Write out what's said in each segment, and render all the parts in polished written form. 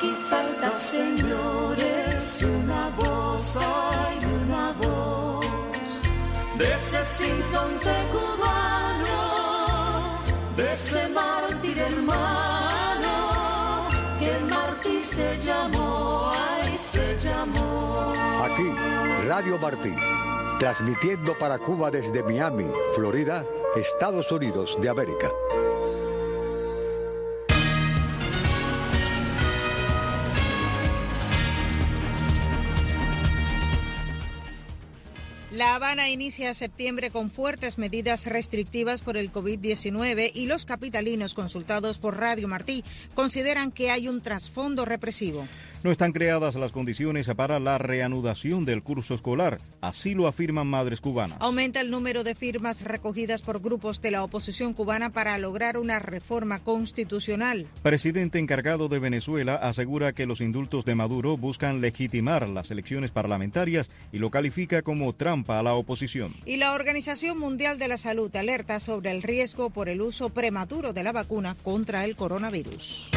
Y falta, señores, una voz, hay una voz de ese sinsonte cubano, de ese mártir hermano, que el mártir se llamó, ay, se llamó. Aquí, Radio Martí, transmitiendo para Cuba desde Miami, Florida, Estados Unidos de América. La Habana inicia septiembre con fuertes medidas restrictivas por el COVID-19 y los capitalinos consultados por Radio Martí consideran que hay un trasfondo represivo. No están creadas las condiciones para la reanudación del curso escolar, así lo afirman madres cubanas. Aumenta el número de firmas recogidas por grupos de la oposición cubana para lograr una reforma constitucional. Presidente encargado de Venezuela asegura que los indultos de Maduro buscan legitimar las elecciones parlamentarias y lo califica como trampa a la oposición. Y la Organización Mundial de la Salud alerta sobre el riesgo por el uso prematuro de la vacuna contra el coronavirus.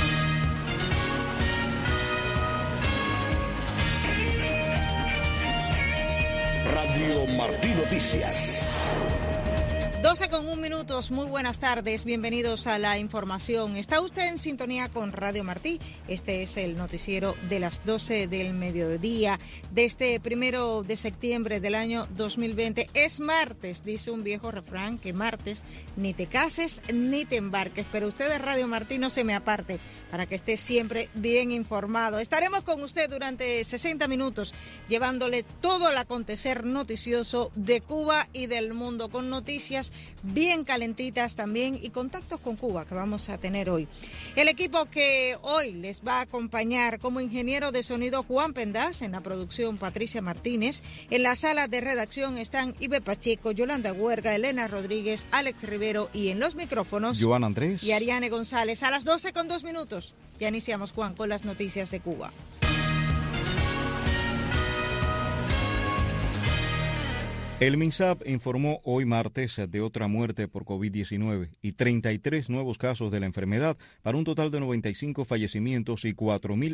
Radio Martí Noticias. 12:01, muy buenas tardes, bienvenidos a la información. Está usted en sintonía con Radio Martí. Este es el noticiero de las 12 del mediodía de este 1 de septiembre del año 2020. Es martes, dice un viejo refrán, que martes ni te cases ni te embarques, pero usted de Radio Martí no se me aparte para que esté siempre bien informado. Estaremos con usted durante 60 minutos llevándole todo el acontecer noticioso de Cuba y del mundo, con noticias bien calentitas también y contactos con Cuba que vamos a tener hoy. El equipo que hoy les va a acompañar: como ingeniero de sonido Juan Pendaz, en la producción Patricia Martínez, en la sala de redacción están Ibe Pacheco, Yolanda Huerga, Elena Rodríguez, Alex Rivero, y en los micrófonos Joan Andrés y Ariane González. A las 12:02 ya iniciamos, Juan, con las noticias de Cuba. El MINSAP informó hoy martes de otra muerte por COVID-19 y 33 nuevos casos de la enfermedad, para un total de 95 fallecimientos y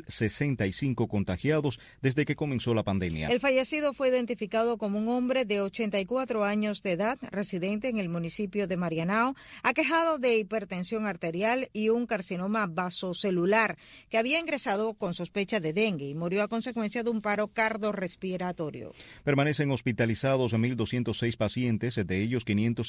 4.065 contagiados desde que comenzó la pandemia. El fallecido fue identificado como un hombre de 84 años de edad, residente en el municipio de Marianao, aquejado de hipertensión arterial y un carcinoma vasocelular, que había ingresado con sospecha de dengue y murió a consecuencia de un paro cardiorrespiratorio. Permanecen hospitalizados 1.206 pacientes, de ellos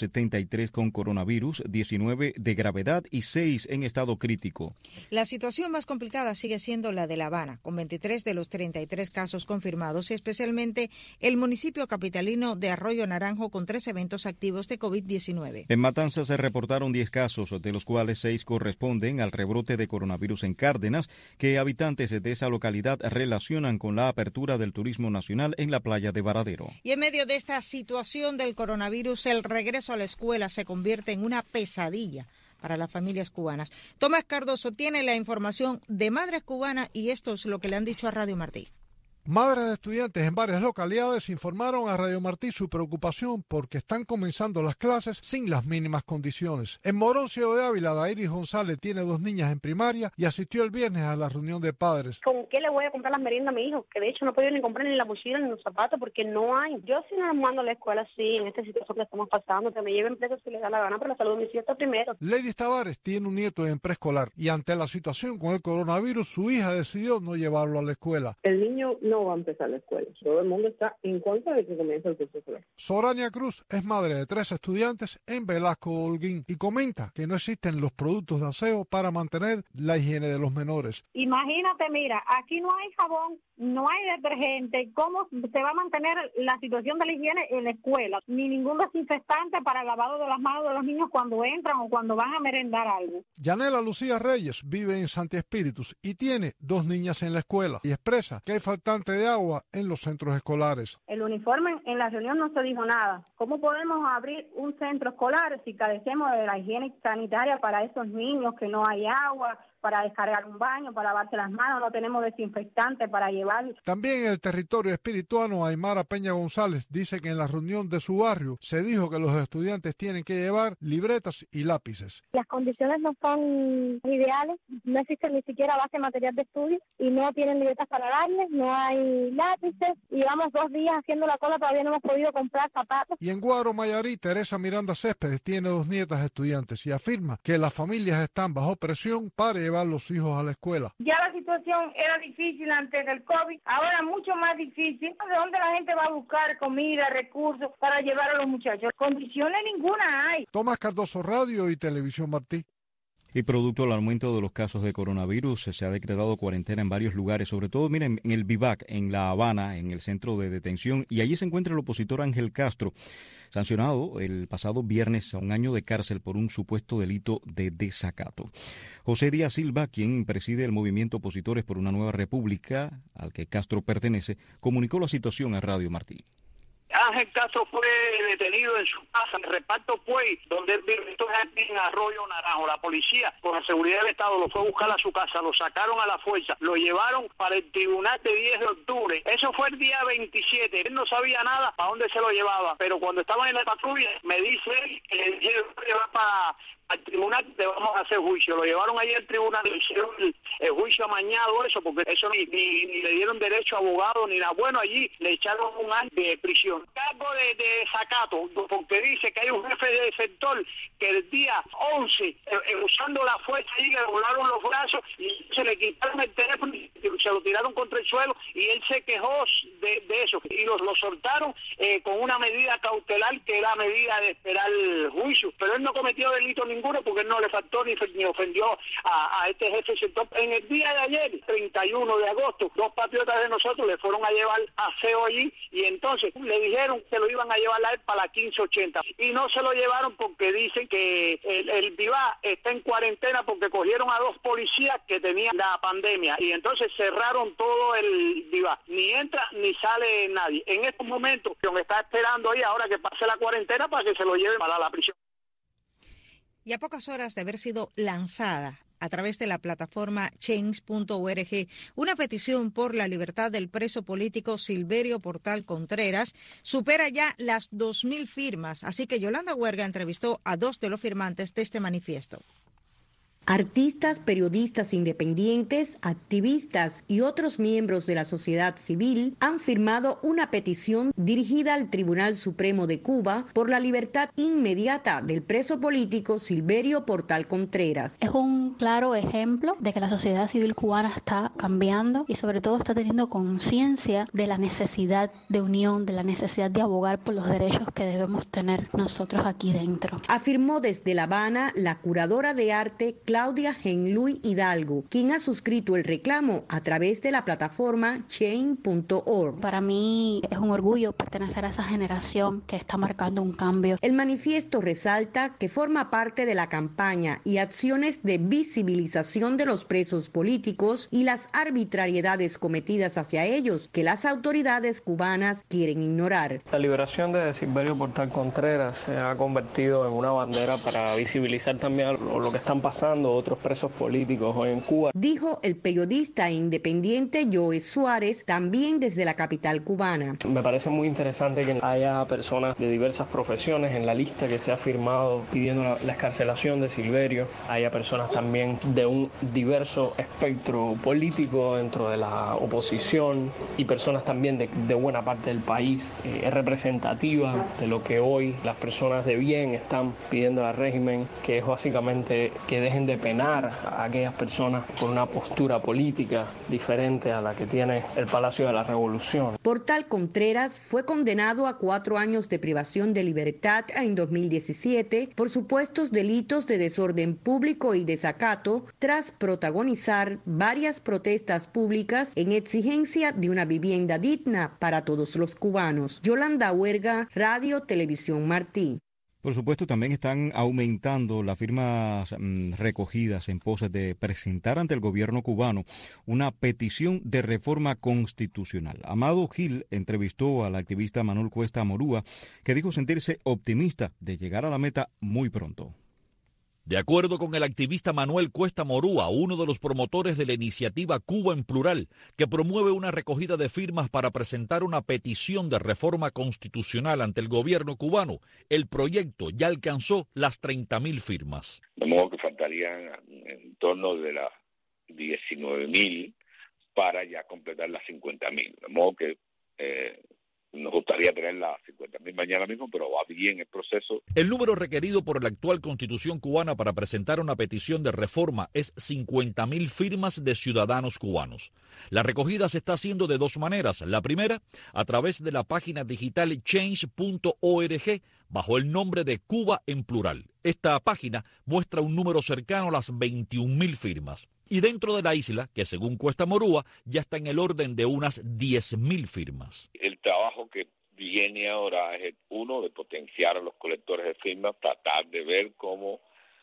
573 con coronavirus, 19 de gravedad y 6 en estado crítico. La situación más complicada sigue siendo la de La Habana, con 23 de los 33 casos confirmados, y especialmente el municipio capitalino de Arroyo Naranjo, con 3 eventos activos de COVID-19. En Matanzas se reportaron 10 casos, de los cuales 6 corresponden al rebrote de coronavirus en Cárdenas, que habitantes de esa localidad relacionan con la apertura del turismo nacional en la playa de Varadero. Y en medio de esta situación del coronavirus, el regreso a la escuela se convierte en una pesadilla para las familias cubanas. Tomás Cardoso tiene la información de madres cubanas y esto es lo que le han dicho a Radio Martí. Madres de estudiantes en varias localidades informaron a Radio Martí su preocupación porque están comenzando las clases sin las mínimas condiciones. En Morón, Ciego de Ávila, Dairis González tiene 2 niñas en primaria y asistió el viernes a la reunión de padres. ¿Con qué le voy a comprar las meriendas a mi hijo? Que de hecho no he podido ni comprar ni la mochila ni los zapatos porque no hay. Yo sí no los mando a la escuela, sí, en esta situación que estamos pasando, que me lleven preso si les da la gana, pero la salud de mis hijos está primero. Lady Tavares tiene un nieto en preescolar y ante la situación con el coronavirus, su hija decidió no llevarlo a la escuela. El niño no va a empezar la escuela. Todo el mundo está en contra de que comience el curso escolar. Sorania Cruz es madre de 3 estudiantes en Velasco Holguín y comenta que no existen los productos de aseo para mantener la higiene de los menores. Imagínate, mira, aquí no hay jabón, no hay detergente. ¿Cómo se va a mantener la situación de la higiene en la escuela? Ni ningún desinfectante para el lavado de las manos de los niños cuando entran o cuando van a merendar algo. Yanela Lucía Reyes vive en Santi Espíritus y tiene 2 niñas en la escuela y expresa que hay faltante de agua en los centros escolares. El uniforme en la reunión no se dijo nada. ¿Cómo podemos abrir un centro escolar si carecemos de la higiene sanitaria para esos niños, que no hay agua, para descargar un baño, para lavarse las manos, no tenemos desinfectantes para llevar. También en el territorio espirituano, Aymara Peña González dice que en la reunión de su barrio se dijo que los estudiantes tienen que llevar libretas y lápices. Las condiciones no son ideales, no existe ni siquiera base material de estudio y no tienen libretas para darles, no hay lápices y llevamos 2 días haciendo la cola, todavía no hemos podido comprar zapatos. Y en Guaro, Mayarí, Teresa Miranda Céspedes tiene 2 nietas estudiantes y afirma que las familias están bajo presión para llevar los hijos a la escuela. Ya la situación era difícil antes del COVID, ahora mucho más difícil. ¿De dónde la gente va a buscar comida, recursos para llevar a los muchachos? Condiciones ninguna hay. Tomás Cardoso, Radio y Televisión Martí. Y producto del aumento de los casos de coronavirus, se ha decretado cuarentena en varios lugares, sobre todo, miren, en el Vivac, en La Habana, en el centro de detención, y allí se encuentra el opositor Ángel Castro, sancionado el pasado viernes a 1 año de cárcel por un supuesto delito de desacato. José Díaz Silva, quien preside el movimiento Opositores por una Nueva República, al que Castro pertenece, comunicó la situación a Radio Martí. Ángel Castro fue detenido en su casa, en Reparto Puey, donde él vive, esto es en Arroyo Naranjo. La policía, con la seguridad del Estado, lo fue a buscar a su casa, lo sacaron a la fuerza, lo llevaron para el tribunal de 10 de octubre. Eso fue el día 27. Él no sabía nada para dónde se lo llevaba, pero cuando estaban en la patrulla, me dice que le dijeron que va para al tribunal, te vamos a hacer juicio. Lo llevaron ahí al tribunal, le hicieron el juicio amañado, eso, porque eso ni le dieron derecho a abogado, ni nada. Bueno, allí le echaron 1 año de prisión. Cargo de desacato, porque dice que hay un jefe del sector que el día 11, usando la fuerza, allí le volaron los brazos y se le quitaron el teléfono y se lo tiraron contra el suelo y él se quejó de eso. Y lo soltaron con una medida cautelar, que era la medida de esperar el juicio. Pero él no cometió delito ninguno, porque él no le faltó ni ofendió a este jefe del sector. En el día de ayer, 31 de agosto, 2 patriotas de nosotros le fueron a llevar aseo allí y entonces le dijeron que lo iban a llevar a él para la 1580 y no se lo llevaron porque dicen que el Vivá está en cuarentena porque cogieron a 2 policías que tenían la pandemia y entonces cerraron todo el Vivá. Ni entra ni sale nadie. En estos momentos, está esperando ahí ahora que pase la cuarentena para que se lo lleven para la prisión. Y a pocas horas de haber sido lanzada a través de la plataforma change.org una petición por la libertad del preso político Silverio Portal Contreras, supera ya las 2.000 firmas. Así que Yolanda Huerga entrevistó a 2 de los firmantes de este manifiesto. Artistas, periodistas independientes, activistas y otros miembros de la sociedad civil han firmado una petición dirigida al Tribunal Supremo de Cuba por la libertad inmediata del preso político Silverio Portal Contreras. Es un claro ejemplo de que la sociedad civil cubana está cambiando y sobre todo está teniendo conciencia de la necesidad de unión, de la necesidad de abogar por los derechos que debemos tener nosotros aquí dentro. Afirmó desde La Habana la curadora de arte Claudia Genluy Hidalgo, quien ha suscrito el reclamo a través de la plataforma chain.org. Para mí es un orgullo pertenecer a esa generación que está marcando un cambio. El manifiesto resalta que forma parte de la campaña y acciones de visibilización de los presos políticos y las arbitrariedades cometidas hacia ellos que las autoridades cubanas quieren ignorar. La liberación de Silverio Portal Contreras se ha convertido en una bandera para visibilizar también lo que están pasando otros presos políticos hoy en Cuba. Dijo el periodista independiente Joe Suárez, también desde la capital cubana. Me parece muy interesante que haya personas de diversas profesiones en la lista que se ha firmado pidiendo la excarcelación de Silverio. Haya personas también de un diverso espectro político dentro de la oposición y personas también de buena parte del país. Es representativa de lo que hoy las personas de bien están pidiendo al régimen, que es básicamente que dejen de penar a aquellas personas con una postura política diferente a la que tiene el Palacio de la Revolución. Portal Contreras fue condenado a 4 años de privación de libertad en 2017 por supuestos delitos de desorden público y desacato tras protagonizar varias protestas públicas en exigencia de una vivienda digna para todos los cubanos. Yolanda Huerga, Radio Televisión Martí. Por supuesto, también están aumentando las firmas recogidas en pos de presentar ante el gobierno cubano una petición de reforma constitucional. Amado Gil entrevistó al activista Manuel Cuesta Morúa, que dijo sentirse optimista de llegar a la meta muy pronto. De acuerdo con el activista Manuel Cuesta Morúa, uno de los promotores de la iniciativa Cuba en Plural, que promueve una recogida de firmas para presentar una petición de reforma constitucional ante el gobierno cubano, el proyecto ya alcanzó las 30.000 firmas. De modo que faltarían en torno de las 19.000 para ya completar las 50.000. De modo que nos gustaría tener las 50.000 mañana mismo, pero va bien el proceso. El número requerido por la actual Constitución cubana para presentar una petición de reforma es 50.000 firmas de ciudadanos cubanos. La recogida se está haciendo de dos maneras. La primera, a través de la página digital change.org, bajo el nombre de Cuba en Plural. Esta página muestra un número cercano a las 21.000 firmas. Y dentro de la isla, que según Cuesta Morúa, ya está en el orden de unas 10.000 firmas. El trabajo que viene ahora es uno de potenciar a los colectores de firmas, tratar de ver cómo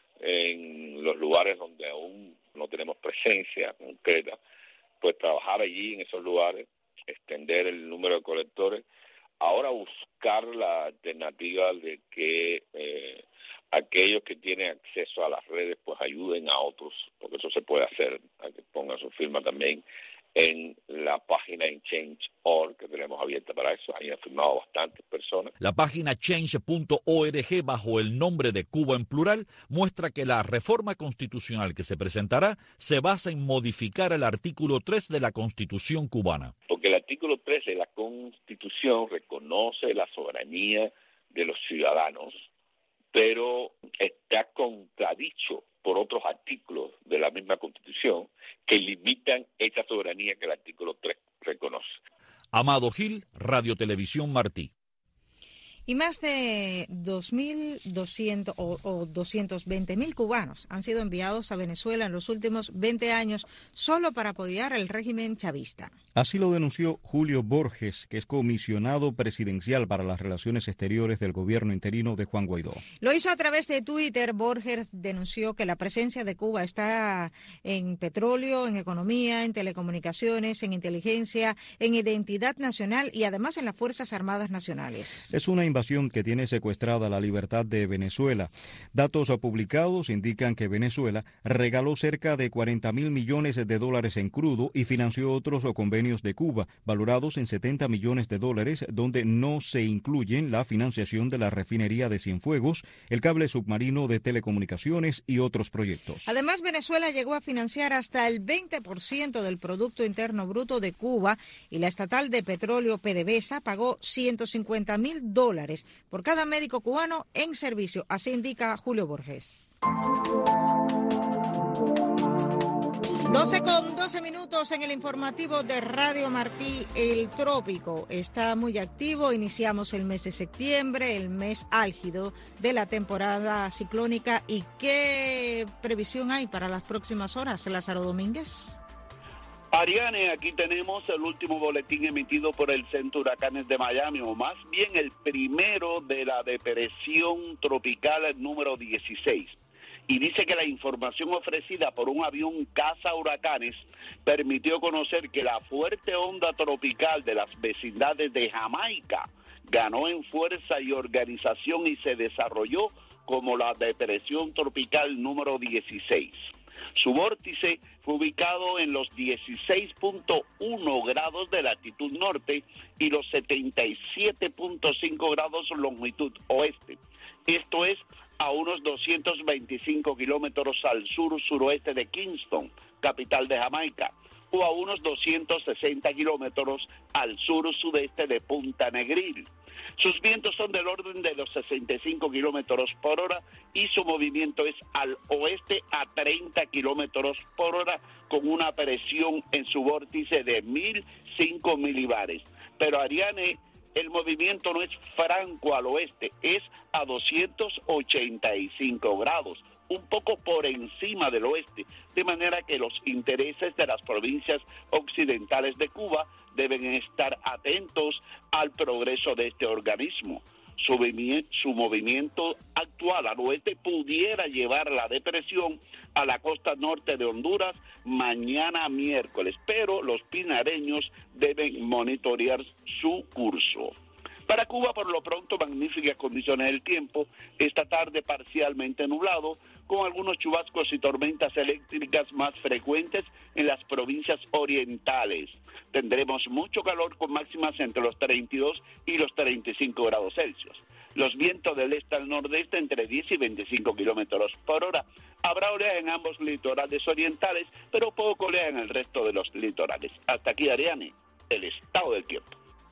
en los lugares donde aún no tenemos presencia concreta, pues trabajar allí en esos lugares, extender el número de colectores, ahora buscar la alternativa de que aquellos que tienen acceso a las redes pues ayuden a otros, porque eso se puede hacer, a que pongan su firma también en la página en Change.org que tenemos abierta para eso. Ahí han firmado bastantes personas. La página change.org bajo el nombre de Cuba en Plural muestra que la reforma constitucional que se presentará se basa en modificar el artículo 3 de la Constitución cubana. Porque el artículo 3 de la Constitución reconoce la soberanía de los ciudadanos, pero está contradicho por otros artículos de la misma Constitución que limitan esa soberanía que el artículo 3 reconoce. Amado Gil, Radio Televisión Martí. Y más de 2.200 o 220.000 cubanos han sido enviados a Venezuela en los últimos 20 años solo para apoyar el régimen chavista. Así lo denunció Julio Borges, que es comisionado presidencial para las relaciones exteriores del gobierno interino de Juan Guaidó. Lo hizo a través de Twitter. Borges denunció que la presencia de Cuba está en petróleo, en economía, en telecomunicaciones, en inteligencia, en identidad nacional y además en las Fuerzas Armadas Nacionales. Es una invasión que tiene secuestrada la libertad de Venezuela. Datos publicados indican que Venezuela regaló cerca de $40.000 millones en crudo y financió otros convenios de Cuba, valorados en $70 millones, donde no se incluyen la financiación de la refinería de Cienfuegos, el cable submarino de telecomunicaciones y otros proyectos. Además, Venezuela llegó a financiar hasta el 20% del Producto Interno Bruto de Cuba y la estatal de petróleo PDVSA pagó $150.000 por cada médico cubano en servicio, así indica Julio Borges. 12:12 en el informativo de Radio Martí. El trópico está muy activo. Iniciamos el mes de septiembre, el mes álgido de la temporada ciclónica. ¿Y qué previsión hay para las próximas horas, Lázaro Domínguez? Ariane, aquí tenemos el último boletín emitido por el Centro de Huracanes de Miami, o más bien el primero de la depresión tropical número 16. Y dice que la información ofrecida por un avión caza huracanes permitió conocer que la fuerte onda tropical de las vecindades de Jamaica ganó en fuerza y organización y se desarrolló como la depresión tropical número 16. Su vórtice fue ubicado en los 16.1 grados de latitud norte y los 77.5 grados longitud oeste. Esto es a unos 225 kilómetros al sur-suroeste de Kingston, capital de Jamaica, o a unos 260 kilómetros al sur-sudeste de Punta Negril. Sus vientos son del orden de los 65 kilómetros por hora y su movimiento es al oeste a 30 kilómetros por hora con una presión en su vórtice de 1.005 milibares. Pero Ariane, el movimiento no es franco al oeste, es a 285 grados, un poco por encima del oeste, de manera que los intereses de las provincias occidentales de Cuba deben estar atentos al progreso de este organismo. Su movimiento actual al oeste pudiera llevar la depresión a la costa norte de Honduras mañana miércoles, pero los pinareños deben monitorear su curso. Para Cuba, por lo pronto, magníficas condiciones del tiempo. Esta tarde parcialmente nublado, con algunos chubascos y tormentas eléctricas más frecuentes en las provincias orientales. Tendremos mucho calor con máximas entre los 32 y los 35 grados Celsius. Los vientos del este al nordeste entre 10 y 25 kilómetros por hora. Habrá oleaje en ambos litorales orientales, pero poco oleaje en el resto de los litorales. Hasta aquí, Ariane, el estado del tiempo.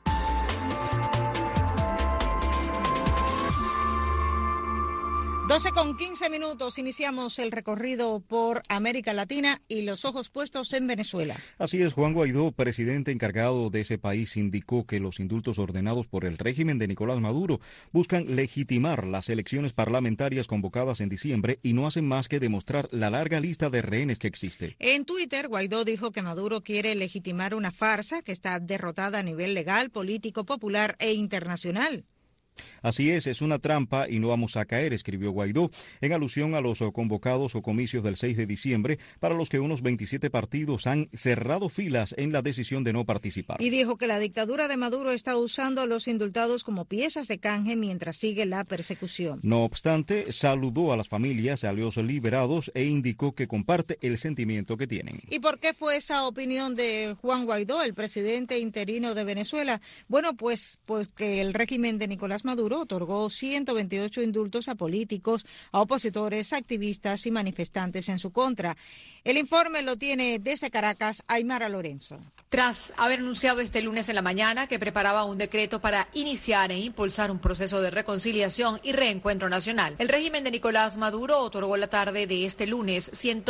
12:15, iniciamos el recorrido por América Latina y los ojos puestos en Venezuela. Así es, Juan Guaidó, presidente encargado de ese país, indicó que los indultos ordenados por el régimen de Nicolás Maduro buscan legitimar las elecciones parlamentarias convocadas en diciembre y no hacen más que demostrar la larga lista de rehenes que existe. En Twitter, Guaidó dijo que Maduro quiere legitimar una farsa que está derrotada a nivel legal, político, popular e internacional. Así es una trampa y no vamos a caer, escribió Guaidó, en alusión a los convocados o comicios del 6 de diciembre, para los que unos 27 partidos han cerrado filas en la decisión de no participar. Y dijo que la dictadura de Maduro está usando a los indultados como piezas de canje mientras sigue la persecución. No obstante, saludó a las familias, a los liberados e indicó que comparte el sentimiento que tienen. ¿Y por qué fue esa opinión de Juan Guaidó, el presidente interino de Venezuela? Bueno, pues que el régimen de Nicolás Maduro otorgó 128 indultos a políticos, a opositores, activistas y manifestantes en su contra. El informe lo tiene desde Caracas Aymara Lorenzo. Tras haber anunciado este lunes en la mañana que preparaba un decreto para iniciar e impulsar un proceso de reconciliación y reencuentro nacional, el régimen de Nicolás Maduro otorgó la tarde de este lunes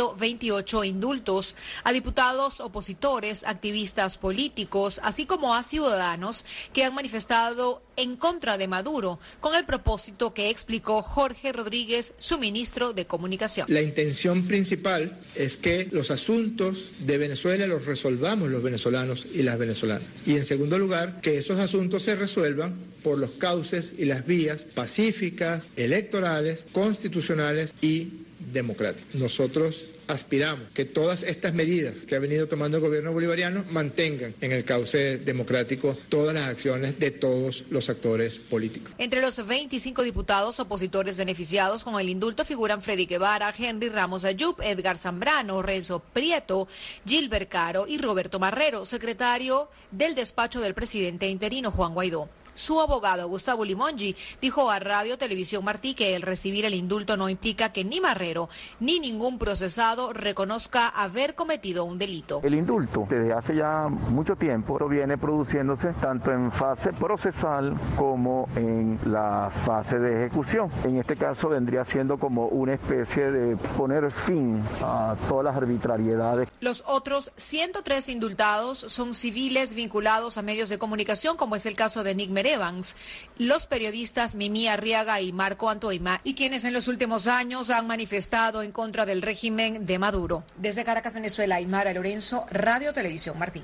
128 indultos a diputados, opositores, activistas políticos, así como a ciudadanos que han manifestado en contra de Maduro, con el propósito que explicó Jorge Rodríguez, su ministro de Comunicación. La intención principal es que los asuntos de Venezuela los resolvamos los venezolanos y las venezolanas. Y en segundo lugar, que esos asuntos se resuelvan por los cauces y las vías pacíficas, electorales, constitucionales y democráticas. Nosotros aspiramos que todas estas medidas que ha venido tomando el gobierno bolivariano mantengan en el cauce democrático todas las acciones de todos los actores políticos. Entre los 25 diputados opositores beneficiados con el indulto figuran Freddy Guevara, Henry Ramos Ayub, Edgar Zambrano, Renzo Prieto, Gilbert Caro y Roberto Marrero, secretario del despacho del presidente interino Juan Guaidó. Su abogado, Gustavo Limongi, dijo a Radio Televisión Martí que el recibir el indulto no implica que ni Marrero ni ningún procesado reconozca haber cometido un delito. El indulto desde hace ya mucho tiempo viene produciéndose tanto en fase procesal como en la fase de ejecución. En este caso vendría siendo como una especie de poner fin a todas las arbitrariedades. Los otros 103 indultados son civiles vinculados a medios de comunicación, como es el caso de Nick Evans, los periodistas Mimi Arriaga y Marco Antoima, y quienes en los últimos años han manifestado en contra del régimen de Maduro. Desde Caracas, Venezuela, Aymara Lorenzo, Radio Televisión Martí.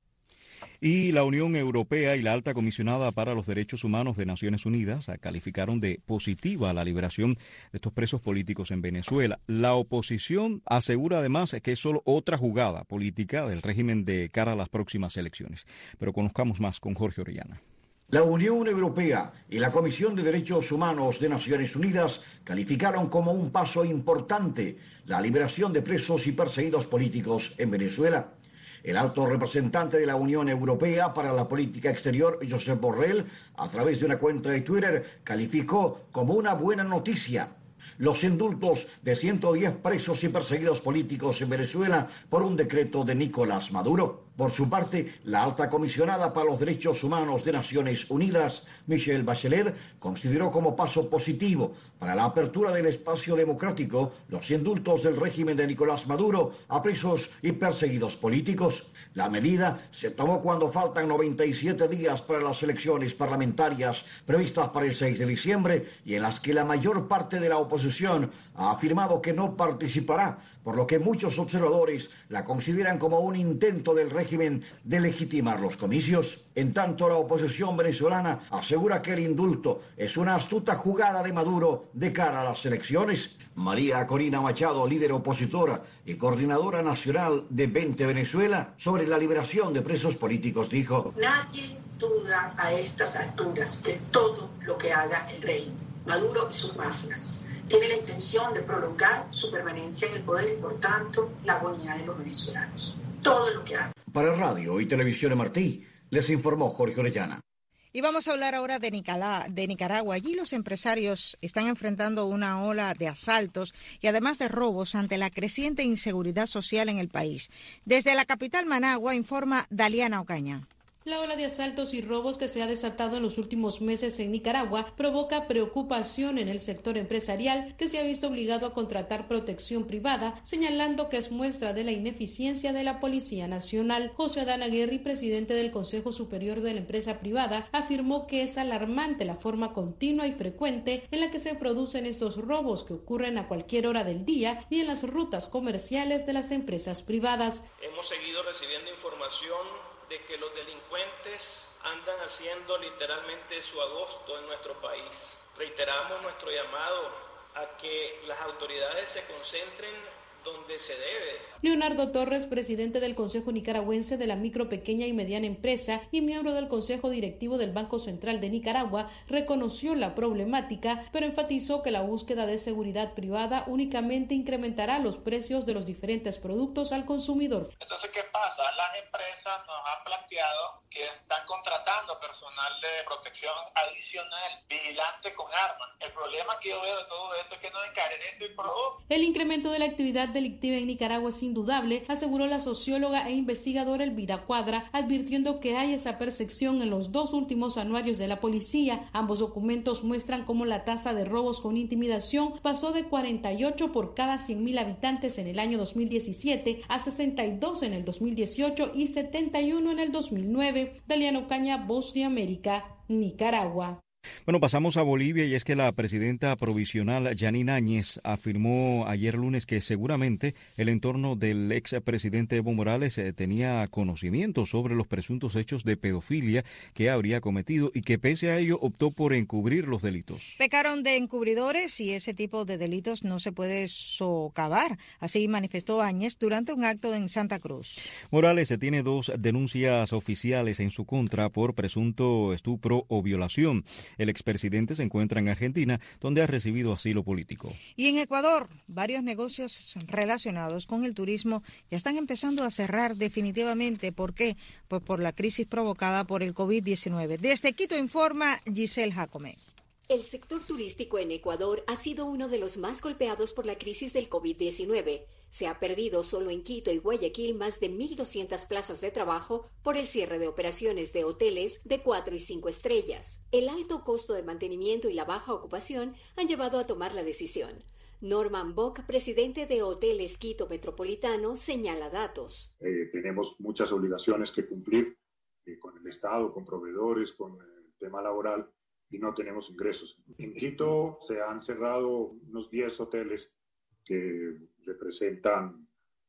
Y la Unión Europea y la Alta Comisionada para los Derechos Humanos de Naciones Unidas calificaron de positiva la liberación de estos presos políticos en Venezuela. La oposición asegura además que es solo otra jugada política del régimen de cara a las próximas elecciones. Pero conozcamos más con Jorge Orellana. La Unión Europea y la Comisión de Derechos Humanos de Naciones Unidas calificaron como un paso importante la liberación de presos y perseguidos políticos en Venezuela. El alto representante de la Unión Europea para la Política Exterior, Josep Borrell, a través de una cuenta de Twitter, calificó como una buena noticia los indultos de 110 presos y perseguidos políticos en Venezuela por un decreto de Nicolás Maduro. Por su parte, la alta comisionada para los derechos humanos de Naciones Unidas, Michelle Bachelet, consideró como paso positivo para la apertura del espacio democrático los indultos del régimen de Nicolás Maduro a presos y perseguidos políticos. La medida se tomó cuando faltan 97 días para las elecciones parlamentarias previstas para el 6 de diciembre y en las que la mayor parte de la oposición ha afirmado que no participará, por lo que muchos observadores la consideran como un intento del régimen de legitimar los comicios. En tanto, la oposición venezolana asegura que el indulto es una astuta jugada de Maduro de cara a las elecciones. María Corina Machado, líder opositora y coordinadora nacional de 20 Venezuela, sobre la liberación de presos políticos, dijo: Nadie duda a estas alturas de todo lo que haga el régimen, Maduro y sus mafias. Tiene la intención de prolongar su permanencia en el poder y, por tanto, la agonía de los venezolanos. Todo lo que haga. Para Radio y Televisión de Martí, les informó Jorge Orellana. Y vamos a hablar ahora de Nicaragua. Allí los empresarios están enfrentando una ola de asaltos y además de robos ante la creciente inseguridad social en el país. Desde la capital Managua informa Daliana Ocaña. La ola de asaltos y robos que se ha desatado en los últimos meses en Nicaragua provoca preocupación en el sector empresarial, que se ha visto obligado a contratar protección privada, señalando que es muestra de la ineficiencia de la Policía Nacional. José Adán Aguirre, presidente del Consejo Superior de la Empresa Privada, afirmó que es alarmante la forma continua y frecuente en la que se producen estos robos, que ocurren a cualquier hora del día y en las rutas comerciales de las empresas privadas. Hemos seguido recibiendo información de que los delincuentes andan haciendo literalmente su agosto en nuestro país. Reiteramos nuestro llamado a que las autoridades se concentren donde se debe. Leonardo Torres, presidente del Consejo Nicaragüense de la Micro, Pequeña y Mediana Empresa y miembro del Consejo Directivo del Banco Central de Nicaragua, reconoció la problemática, pero enfatizó que la búsqueda de seguridad privada únicamente incrementará los precios de los diferentes productos al consumidor. Entonces, ¿qué pasa? Las empresas nos han planteado que están contratando personal de protección adicional, vigilante con armas. El problema que yo veo de todo esto es que nos encarece el producto. El incremento de la actividad delictiva en Nicaragua es indudable, aseguró la socióloga e investigadora Elvira Cuadra, advirtiendo que hay esa percepción en los 2 últimos anuarios de la policía. Ambos documentos muestran cómo la tasa de robos con intimidación pasó de 48 por cada 100.000 habitantes en el año 2017 a 62 en el 2018 y 71 en el 2009. Daliana Ocaña, Voz de América, Nicaragua. Bueno, pasamos a Bolivia y es que la presidenta provisional Yanine Áñez afirmó ayer lunes que seguramente el entorno del expresidente Evo Morales tenía conocimiento sobre los presuntos hechos de pedofilia que habría cometido y que pese a ello optó por encubrir los delitos. Pecaron de encubridores y ese tipo de delitos no se puede socavar, así manifestó Áñez durante un acto en Santa Cruz. Morales tiene 2 denuncias oficiales en su contra por presunto estupro o violación. El expresidente se encuentra en Argentina, donde ha recibido asilo político. Y en Ecuador, varios negocios relacionados con el turismo ya están empezando a cerrar definitivamente. ¿Por qué? Pues por la crisis provocada por el COVID-19. Desde Quito informa Giselle Jacome. El sector turístico en Ecuador ha sido uno de los más golpeados por la crisis del COVID-19. Se ha perdido solo en Quito y Guayaquil más de 1.200 plazas de trabajo por el cierre de operaciones de hoteles de 4 y 5 estrellas. El alto costo de mantenimiento y la baja ocupación han llevado a tomar la decisión. Norman Bock, presidente de Hoteles Quito Metropolitano, señala datos. Tenemos muchas obligaciones que cumplir con el Estado, con proveedores, con el tema laboral, y no tenemos ingresos. En Quito se han cerrado unos 10 hoteles que representan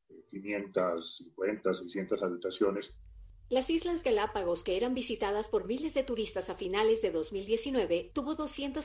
550, 600 habitaciones. Las Islas Galápagos, que eran visitadas por miles de turistas a finales de 2019, tuvo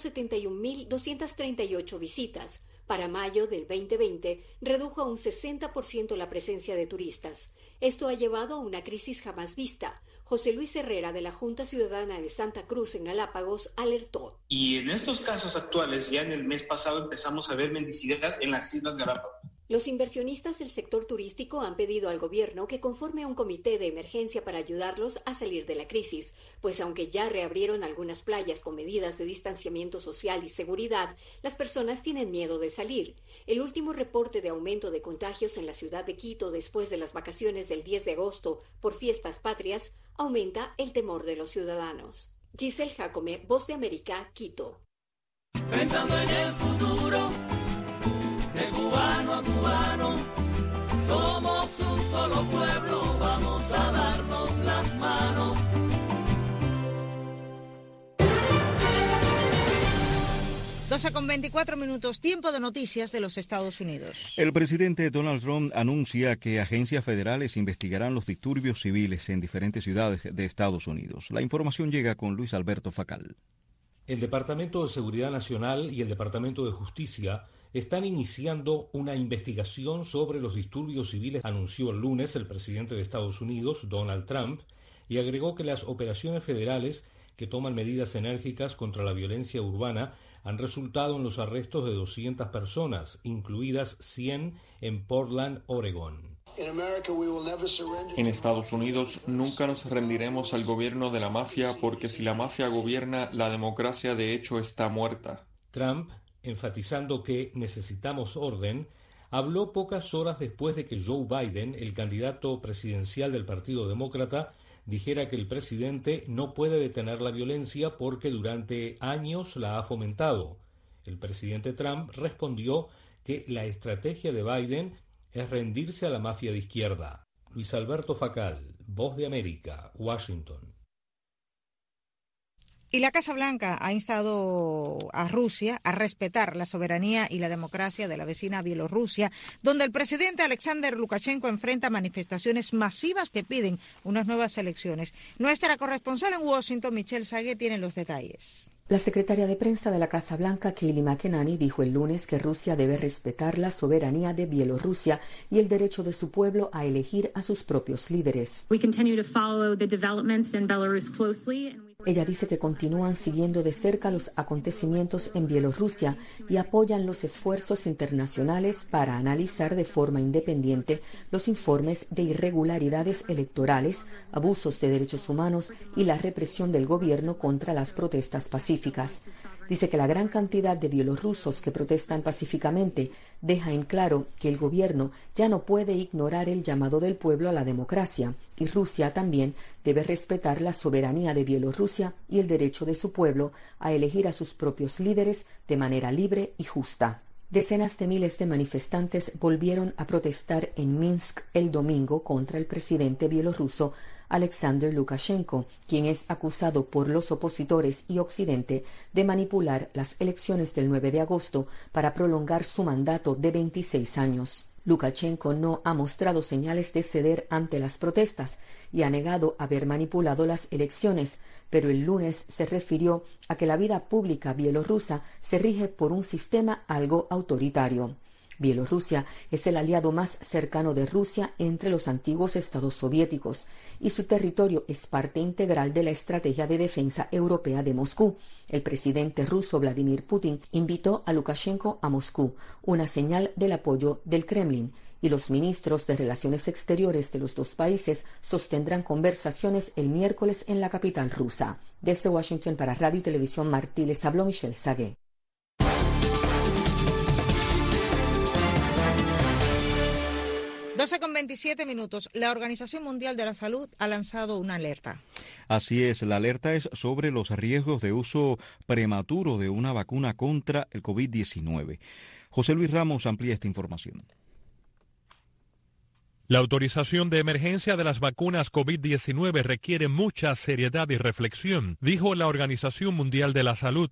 271.238 visitas. Para mayo del 2020, redujo a un 60% la presencia de turistas. Esto ha llevado a una crisis jamás vista. José Luis Herrera, de la Junta Ciudadana de Santa Cruz en Galápagos, alertó. Y en estos casos actuales, ya en el mes pasado empezamos a ver mendicidad en las Islas Galápagos. Los inversionistas del sector turístico han pedido al gobierno que conforme un comité de emergencia para ayudarlos a salir de la crisis, pues aunque ya reabrieron algunas playas con medidas de distanciamiento social y seguridad, las personas tienen miedo de salir. El último reporte de aumento de contagios en la ciudad de Quito después de las vacaciones del 10 de agosto por fiestas patrias aumenta el temor de los ciudadanos. Giselle Jacome, Voz de América, Quito. Pensando en el futuro, de cubano a cubano, somos un solo pueblo, vamos a darnos las manos. Con 24 minutos, tiempo de noticias de los Estados Unidos. El presidente Donald Trump anuncia que agencias federales investigarán los disturbios civiles en diferentes ciudades de Estados Unidos. La información llega con Luis Alberto Facal. El Departamento de Seguridad Nacional y el Departamento de Justicia están iniciando una investigación sobre los disturbios civiles, anunció el lunes el presidente de Estados Unidos, Donald Trump, y agregó que las operaciones federales que toman medidas enérgicas contra la violencia urbana han resultado en los arrestos de 200 personas, incluidas 100 en Portland, Oregón. En Estados Unidos nunca nos rendiremos al gobierno de la mafia porque si la mafia gobierna, la democracia de hecho está muerta. Trump, enfatizando que necesitamos orden, habló pocas horas después de que Joe Biden, el candidato presidencial del Partido Demócrata, dijera que el presidente no puede detener la violencia porque durante años la ha fomentado. El presidente Trump respondió que la estrategia de Biden es rendirse a la mafia de izquierda. Luis Alberto Facal, Voz de América, Washington. Y la Casa Blanca ha instado a Rusia a respetar la soberanía y la democracia de la vecina Bielorrusia, donde el presidente Alexander Lukashenko enfrenta manifestaciones masivas que piden unas nuevas elecciones. Nuestra corresponsal en Washington, Michelle Sague, tiene los detalles. La secretaria de prensa de la Casa Blanca, Kayleigh McEnany, dijo el lunes que Rusia debe respetar la soberanía de Bielorrusia y el derecho de su pueblo a elegir a sus propios líderes. Ella dice que continúan siguiendo de cerca los acontecimientos en Bielorrusia y apoyan los esfuerzos internacionales para analizar de forma independiente los informes de irregularidades electorales, abusos de derechos humanos y la represión del gobierno contra las protestas pacíficas. Dice que la gran cantidad de bielorrusos que protestan pacíficamente deja en claro que el gobierno ya no puede ignorar el llamado del pueblo a la democracia y Rusia también debe respetar la soberanía de Bielorrusia y el derecho de su pueblo a elegir a sus propios líderes de manera libre y justa. Decenas de miles de manifestantes volvieron a protestar en Minsk el domingo contra el presidente bielorruso Alexander Lukashenko, quien es acusado por los opositores y Occidente de manipular las elecciones del 9 de agosto para prolongar su mandato de 26 años. Lukashenko no ha mostrado señales de ceder ante las protestas y ha negado haber manipulado las elecciones, pero el lunes se refirió a que la vida pública bielorrusa se rige por un sistema algo autoritario. Bielorrusia es el aliado más cercano de Rusia entre los antiguos estados soviéticos y su territorio es parte integral de la estrategia de defensa europea de Moscú. El presidente ruso Vladimir Putin invitó a Lukashenko a Moscú, una señal del apoyo del Kremlin, y los ministros de Relaciones Exteriores de los dos países sostendrán conversaciones el miércoles en la capital rusa. Desde Washington para Radio y Televisión Martí les habló Michelle Sague. 12:27. La Organización Mundial de la Salud ha lanzado una alerta. Así es, la alerta es sobre los riesgos de uso prematuro de una vacuna contra el COVID-19. José Luis Ramos amplía esta información. La autorización de emergencia de las vacunas COVID-19 requiere mucha seriedad y reflexión, dijo la Organización Mundial de la Salud.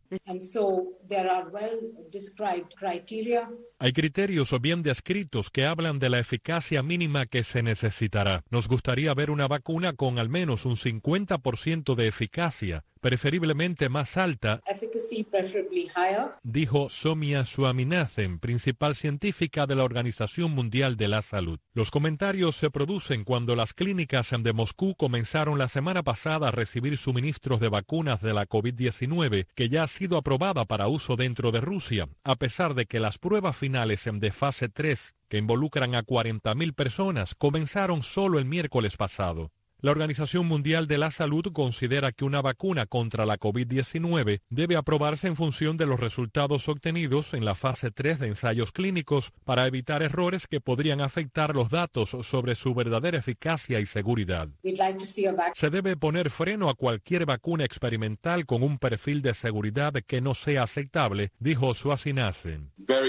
Hay criterios bien descritos que hablan de la eficacia mínima que se necesitará. Nos gustaría ver una vacuna con al menos un 50% de eficacia, preferiblemente más alta, dijo Soumya Swaminathan, principal científica de la Organización Mundial de la Salud. Los comentarios se producen cuando las clínicas de Moscú comenzaron la semana pasada a recibir suministros de vacunas de la COVID-19 que ya ha sido aprobada para uso dentro de Rusia, a pesar de que las pruebas finales de fase 3, que involucran a 40.000 personas, comenzaron solo el miércoles pasado. La Organización Mundial de la Salud considera que una vacuna contra la COVID-19 debe aprobarse en función de los resultados obtenidos en la fase 3 de ensayos clínicos para evitar errores que podrían afectar los datos sobre su verdadera eficacia y seguridad. Se debe poner freno a cualquier vacuna experimental con un perfil de seguridad que no sea aceptable, dijo Swaminathan.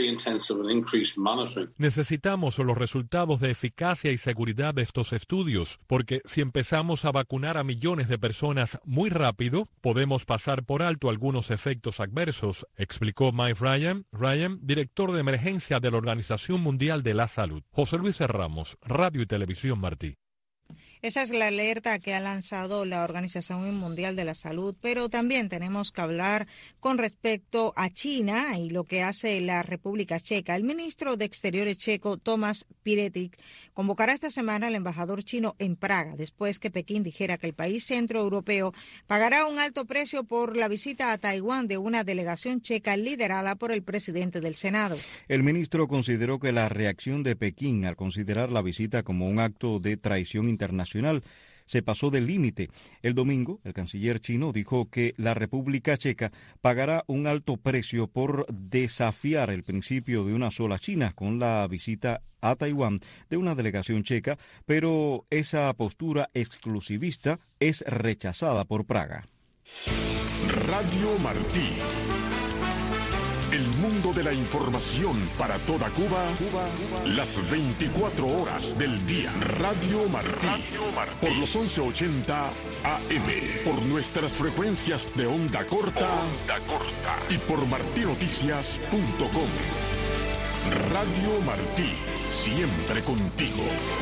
Necesitamos los resultados de eficacia y seguridad de estos estudios, porque si empezamos a vacunar a millones de personas muy rápido, podemos pasar por alto algunos efectos adversos, explicó Mike Ryan, director de emergencia de la Organización Mundial de la Salud. José Luis Ramos, Radio y Televisión Martí. Esa es la alerta que ha lanzado la Organización Mundial de la Salud, pero también tenemos que hablar con respecto a China y lo que hace la República Checa. El ministro de Exteriores checo, Tomás Piretic, convocará esta semana al embajador chino en Praga, después que Pekín dijera que el país centroeuropeo pagará un alto precio por la visita a Taiwán de una delegación checa liderada por el presidente del Senado. El ministro consideró que la reacción de Pekín al considerar la visita como un acto de traición internacional se pasó del límite. El domingo, el canciller chino dijo que la República Checa pagará un alto precio por desafiar el principio de una sola China con la visita a Taiwán de una delegación checa, pero esa postura exclusivista es rechazada por Praga. Radio Martí. El mundo de la información para toda Cuba, las 24 horas del día. Radio Martí, por los 1180 AM, por nuestras frecuencias de onda corta y por martinoticias.com. Radio Martí, siempre contigo.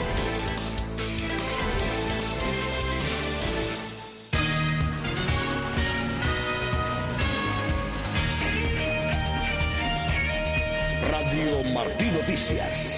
Radio Martí Noticias.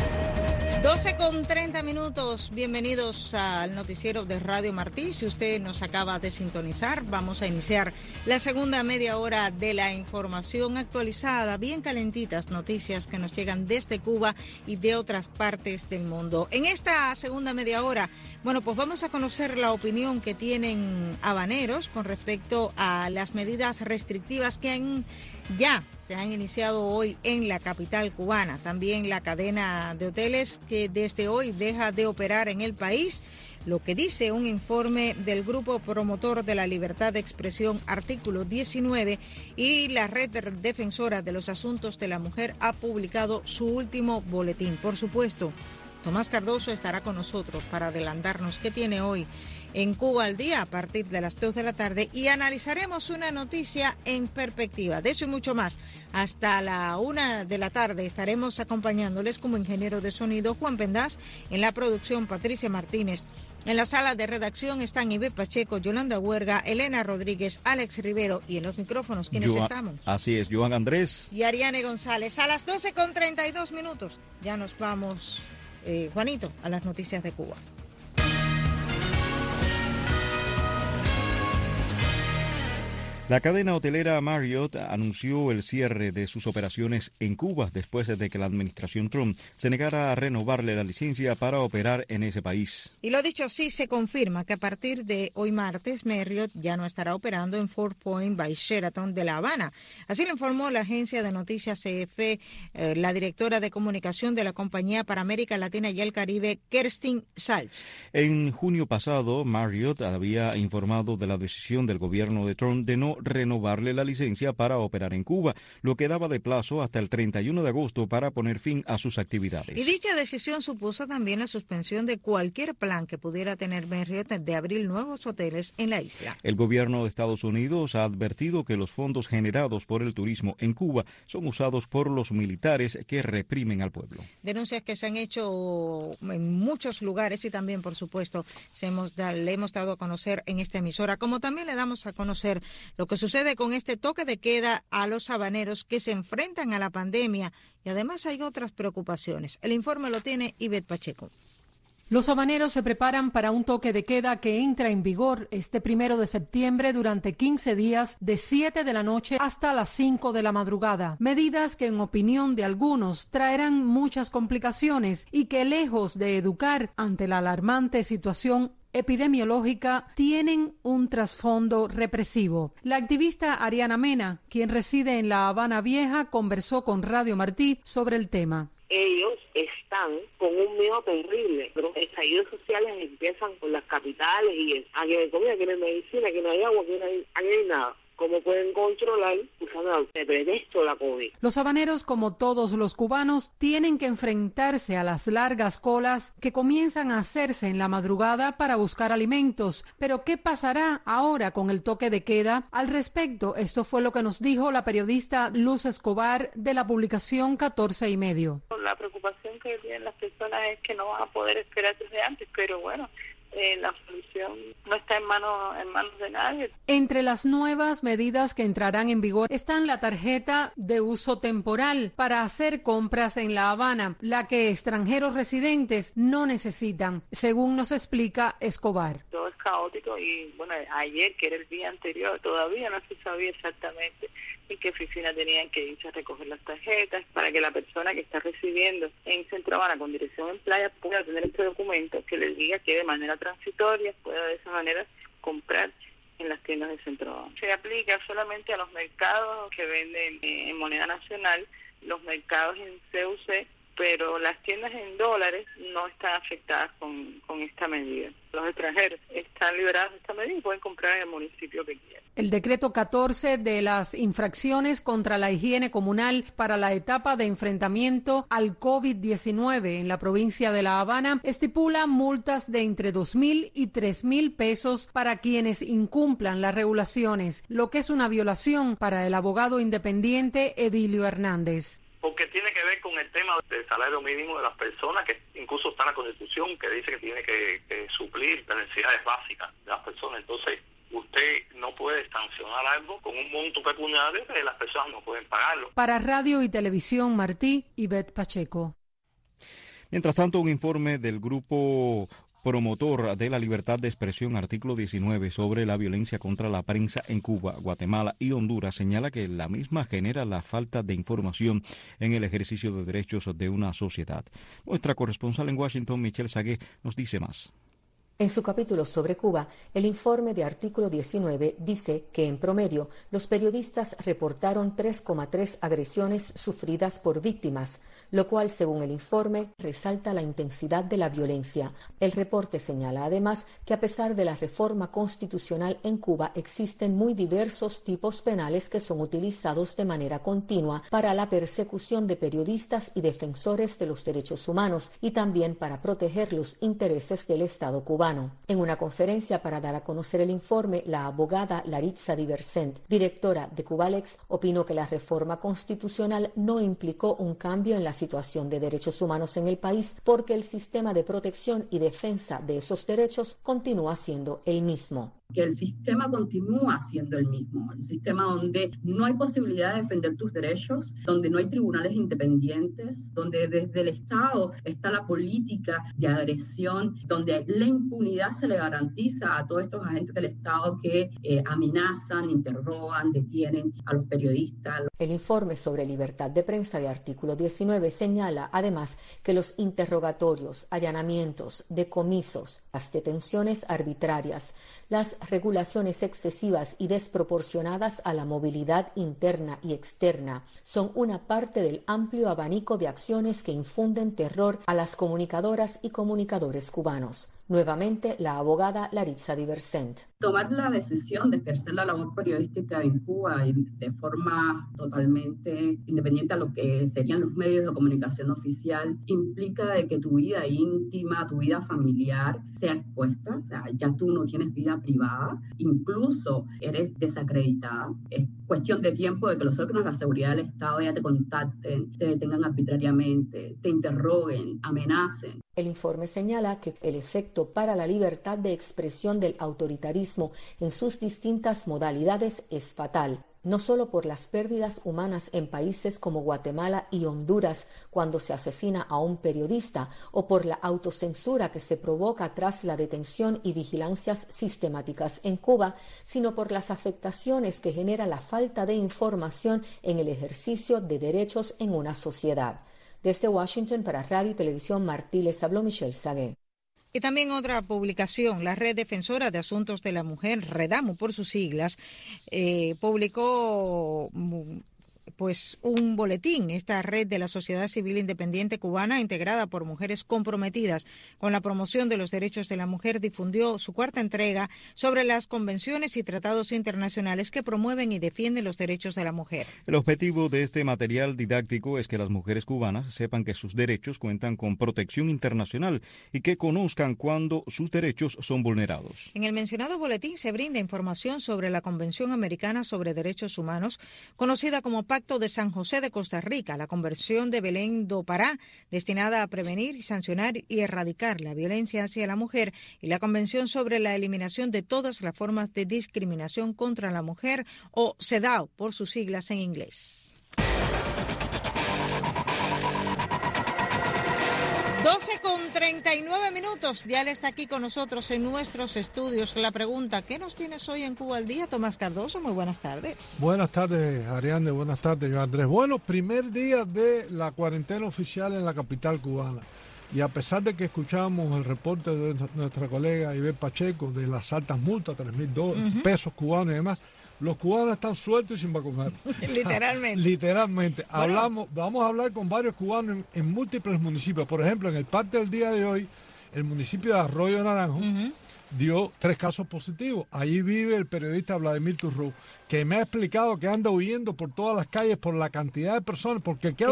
12:30. Bienvenidos al noticiero de Radio Martí. Si usted nos acaba de sintonizar, vamos a iniciar la segunda media hora de la información actualizada, bien calentitas noticias que nos llegan desde Cuba y de otras partes del mundo. En esta segunda media hora, pues vamos a conocer la opinión que tienen habaneros con respecto a las medidas restrictivas que se han iniciado hoy en la capital cubana. También la cadena de hoteles que desde hoy deja de operar en el país, lo que dice un informe del Grupo Promotor de la Libertad de Expresión, Artículo 19, y la Red Defensora de los Asuntos de la Mujer ha publicado su último boletín. Por supuesto, Tomás Cardoso estará con nosotros para adelantarnos qué tiene hoy en Cuba al día a partir de las 2 de la tarde y analizaremos una noticia en perspectiva. De eso y mucho más. Hasta la 1 de la tarde estaremos acompañándoles como ingeniero de sonido Juan Pendaz, en la producción Patricia Martínez. En la sala de redacción están Ivette Pacheco, Yolanda Huerga, Elena Rodríguez, Alex Rivero y en los micrófonos, ¿quiénes estamos? Así es, Joan Andrés. Y Ariane González. A las 12:32. Ya nos vamos, Juanito, a las noticias de Cuba. La cadena hotelera Marriott anunció el cierre de sus operaciones en Cuba después de que la administración Trump se negara a renovarle la licencia para operar en ese país. Y lo dicho así, se confirma que a partir de hoy martes, Marriott ya no estará operando en Fort Point by Sheraton de La Habana. Así lo informó la agencia de noticias CF, la directora de comunicación de la compañía para América Latina y el Caribe, Kerstin Salz. En junio pasado, Marriott había informado de la decisión del gobierno de Trump de no renovarle la licencia para operar en Cuba, lo que daba de plazo hasta el 31 de agosto para poner fin a sus actividades. Y dicha decisión supuso también la suspensión de cualquier plan que pudiera tener Marriott de abrir nuevos hoteles en la isla. El gobierno de Estados Unidos ha advertido que los fondos generados por el turismo en Cuba son usados por los militares que reprimen al pueblo. Denuncias que se han hecho en muchos lugares y también, por supuesto, le hemos dado a conocer en esta emisora, como también le damos a conocer lo que sucede con este toque de queda a los habaneros que se enfrentan a la pandemia y además hay otras preocupaciones. El informe lo tiene Ivette Pacheco. Los habaneros se preparan para un toque de queda que entra en vigor este 1 de septiembre durante 15 días de 7 de la noche hasta las 5 de la madrugada. Medidas que en opinión de algunos traerán muchas complicaciones y que lejos de educar ante la alarmante situación epidemiológica tienen un trasfondo represivo. La activista Ariana Mena, quien reside en La Habana Vieja, conversó con Radio Martí sobre el tema. Ellos están con un miedo terrible. Los estallidos sociales empiezan con las capitales y aquí no hay comida, aquí no hay medicina, aquí no hay agua, aquí no hay nada. ¿Cómo pueden controlar usando de pretexto la COVID? Los habaneros, como todos los cubanos, tienen que enfrentarse a las largas colas que comienzan a hacerse en la madrugada para buscar alimentos. Pero ¿qué pasará ahora con el toque de queda? Al respecto, esto fue lo que nos dijo la periodista Luz Escobar de la publicación 14 y medio. La preocupación que tienen las personas es que no van a poder esperar desde antes, pero bueno, la solución no está en manos de nadie. Entre las nuevas medidas que entrarán en vigor están la tarjeta de uso temporal para hacer compras en La Habana, la que extranjeros residentes no necesitan, según nos explica Escobar. Todo es caótico y bueno, ayer, que era el día anterior, todavía no se sabía exactamente en qué oficina tenían que irse a recoger las tarjetas para que la persona que está recibiendo en Centro Habana con dirección en Playa pueda tener este documento que le diga que de manera transitoria pueda de esa manera comprar en las tiendas de Centro Habana. Se aplica solamente a los mercados que venden en moneda nacional, los mercados en CUC, pero las tiendas en dólares no están afectadas con esta medida. Los extranjeros están liberados de esta medida y pueden comprar en el municipio que quieran. El decreto 14 de las infracciones contra la higiene comunal para la etapa de enfrentamiento al COVID-19 en la provincia de La Habana estipula multas de entre 2.000 y 3.000 pesos para quienes incumplan las regulaciones, lo que es una violación para el abogado independiente Edilio Hernández. Porque tiene que ver con el tema del salario mínimo de las personas, que incluso está en la Constitución, que dice que tiene que suplir las necesidades básicas de las personas. Entonces, usted no puede sancionar algo con un monto pecuniario que las personas no pueden pagarlo. Para Radio y Televisión Martí, Ivette Pacheco. Mientras tanto, un informe del grupo promotor de la libertad de expresión, artículo 19, sobre la violencia contra la prensa en Cuba, Guatemala y Honduras, señala que la misma genera la falta de información en el ejercicio de derechos de una sociedad. Nuestra corresponsal en Washington, Michelle Sagué, nos dice más. En su capítulo sobre Cuba, el informe de artículo 19 dice que en promedio los periodistas reportaron 3,3 agresiones sufridas por víctimas, lo cual, según el informe, resalta la intensidad de la violencia. El reporte señala además que a pesar de la reforma constitucional en Cuba existen muy diversos tipos penales que son utilizados de manera continua para la persecución de periodistas y defensores de los derechos humanos y también para proteger los intereses del Estado cubano. En una conferencia para dar a conocer el informe, la abogada Laritza Diversent, directora de Cubalex, opinó que la reforma constitucional no implicó un cambio en la situación de derechos humanos en el país porque el sistema de protección y defensa de esos derechos continúa siendo el mismo. Que el sistema continúa siendo el mismo, el sistema donde no hay posibilidad de defender tus derechos, donde no hay tribunales independientes, donde desde el Estado está la política de agresión, donde la impunidad se le garantiza a todos estos agentes del Estado que amenazan, interrogan, detienen a los periodistas. El informe sobre libertad de prensa de artículo 19 señala además que los interrogatorios, allanamientos, decomisos, las detenciones arbitrarias, las regulaciones excesivas y desproporcionadas a la movilidad interna y externa son una parte del amplio abanico de acciones que infunden terror a las comunicadoras y comunicadores cubanos. Nuevamente, la abogada Laritza Diversent. Tomar la decisión de ejercer la labor periodística en Cuba de forma totalmente independiente a lo que serían los medios de comunicación oficial implica de que tu vida íntima, tu vida familiar sea expuesta. O sea, ya tú no tienes vida privada, incluso eres desacreditada. Es cuestión de tiempo de que los órganos de la seguridad del Estado ya te contacten, te detengan arbitrariamente, te interroguen, amenacen. El informe señala que el efecto para la libertad de expresión del autoritarismo en sus distintas modalidades es fatal, no solo por las pérdidas humanas en países como Guatemala y Honduras cuando se asesina a un periodista o por la autocensura que se provoca tras la detención y vigilancias sistemáticas en Cuba, sino por las afectaciones que genera la falta de información en el ejercicio de derechos en una sociedad. Desde Washington para Radio y Televisión Martí les habló Michelle Sagué. Y también otra publicación, la Red Defensora de Asuntos de la Mujer, REDAMU por sus siglas, publicó pues un boletín. Esta red de la sociedad civil independiente cubana, integrada por mujeres comprometidas con la promoción de los derechos de la mujer, difundió su cuarta entrega sobre las convenciones y tratados internacionales que promueven y defienden los derechos de la mujer. El objetivo de este material didáctico es que las mujeres cubanas sepan que sus derechos cuentan con protección internacional y que conozcan cuando sus derechos son vulnerados. En el mencionado boletín se brinda información sobre la Convención Americana sobre Derechos Humanos, conocida como Pacto Pacto de San José de Costa Rica, la Convención de Belén do Pará, destinada a prevenir y sancionar y erradicar la violencia hacia la mujer, y la Convención sobre la eliminación de todas las formas de discriminación contra la mujer, o CEDAW por sus siglas en inglés. 12:39. Ya él está aquí con nosotros en nuestros estudios. La pregunta, ¿qué nos tienes hoy en Cuba al Día? Tomás Cardoso, muy buenas tardes. Buenas tardes, Ariane, buenas tardes, yo Andrés. Bueno, primer día de la cuarentena oficial en la capital cubana. Y a pesar de que escuchamos el reporte de nuestra colega Ivette Pacheco de las altas multas, $3,000 pesos cubanos y demás, los cubanos están sueltos y sin vacunar. Literalmente. Literalmente. Bueno. Vamos a hablar con varios cubanos en múltiples municipios. Por ejemplo, en el parte del día de hoy, el municipio de Arroyo Naranjo dio 3 casos positivos. Allí vive el periodista Vladimir Turrou, que me ha explicado que anda huyendo por todas las calles por la cantidad de personas, porque ¿qué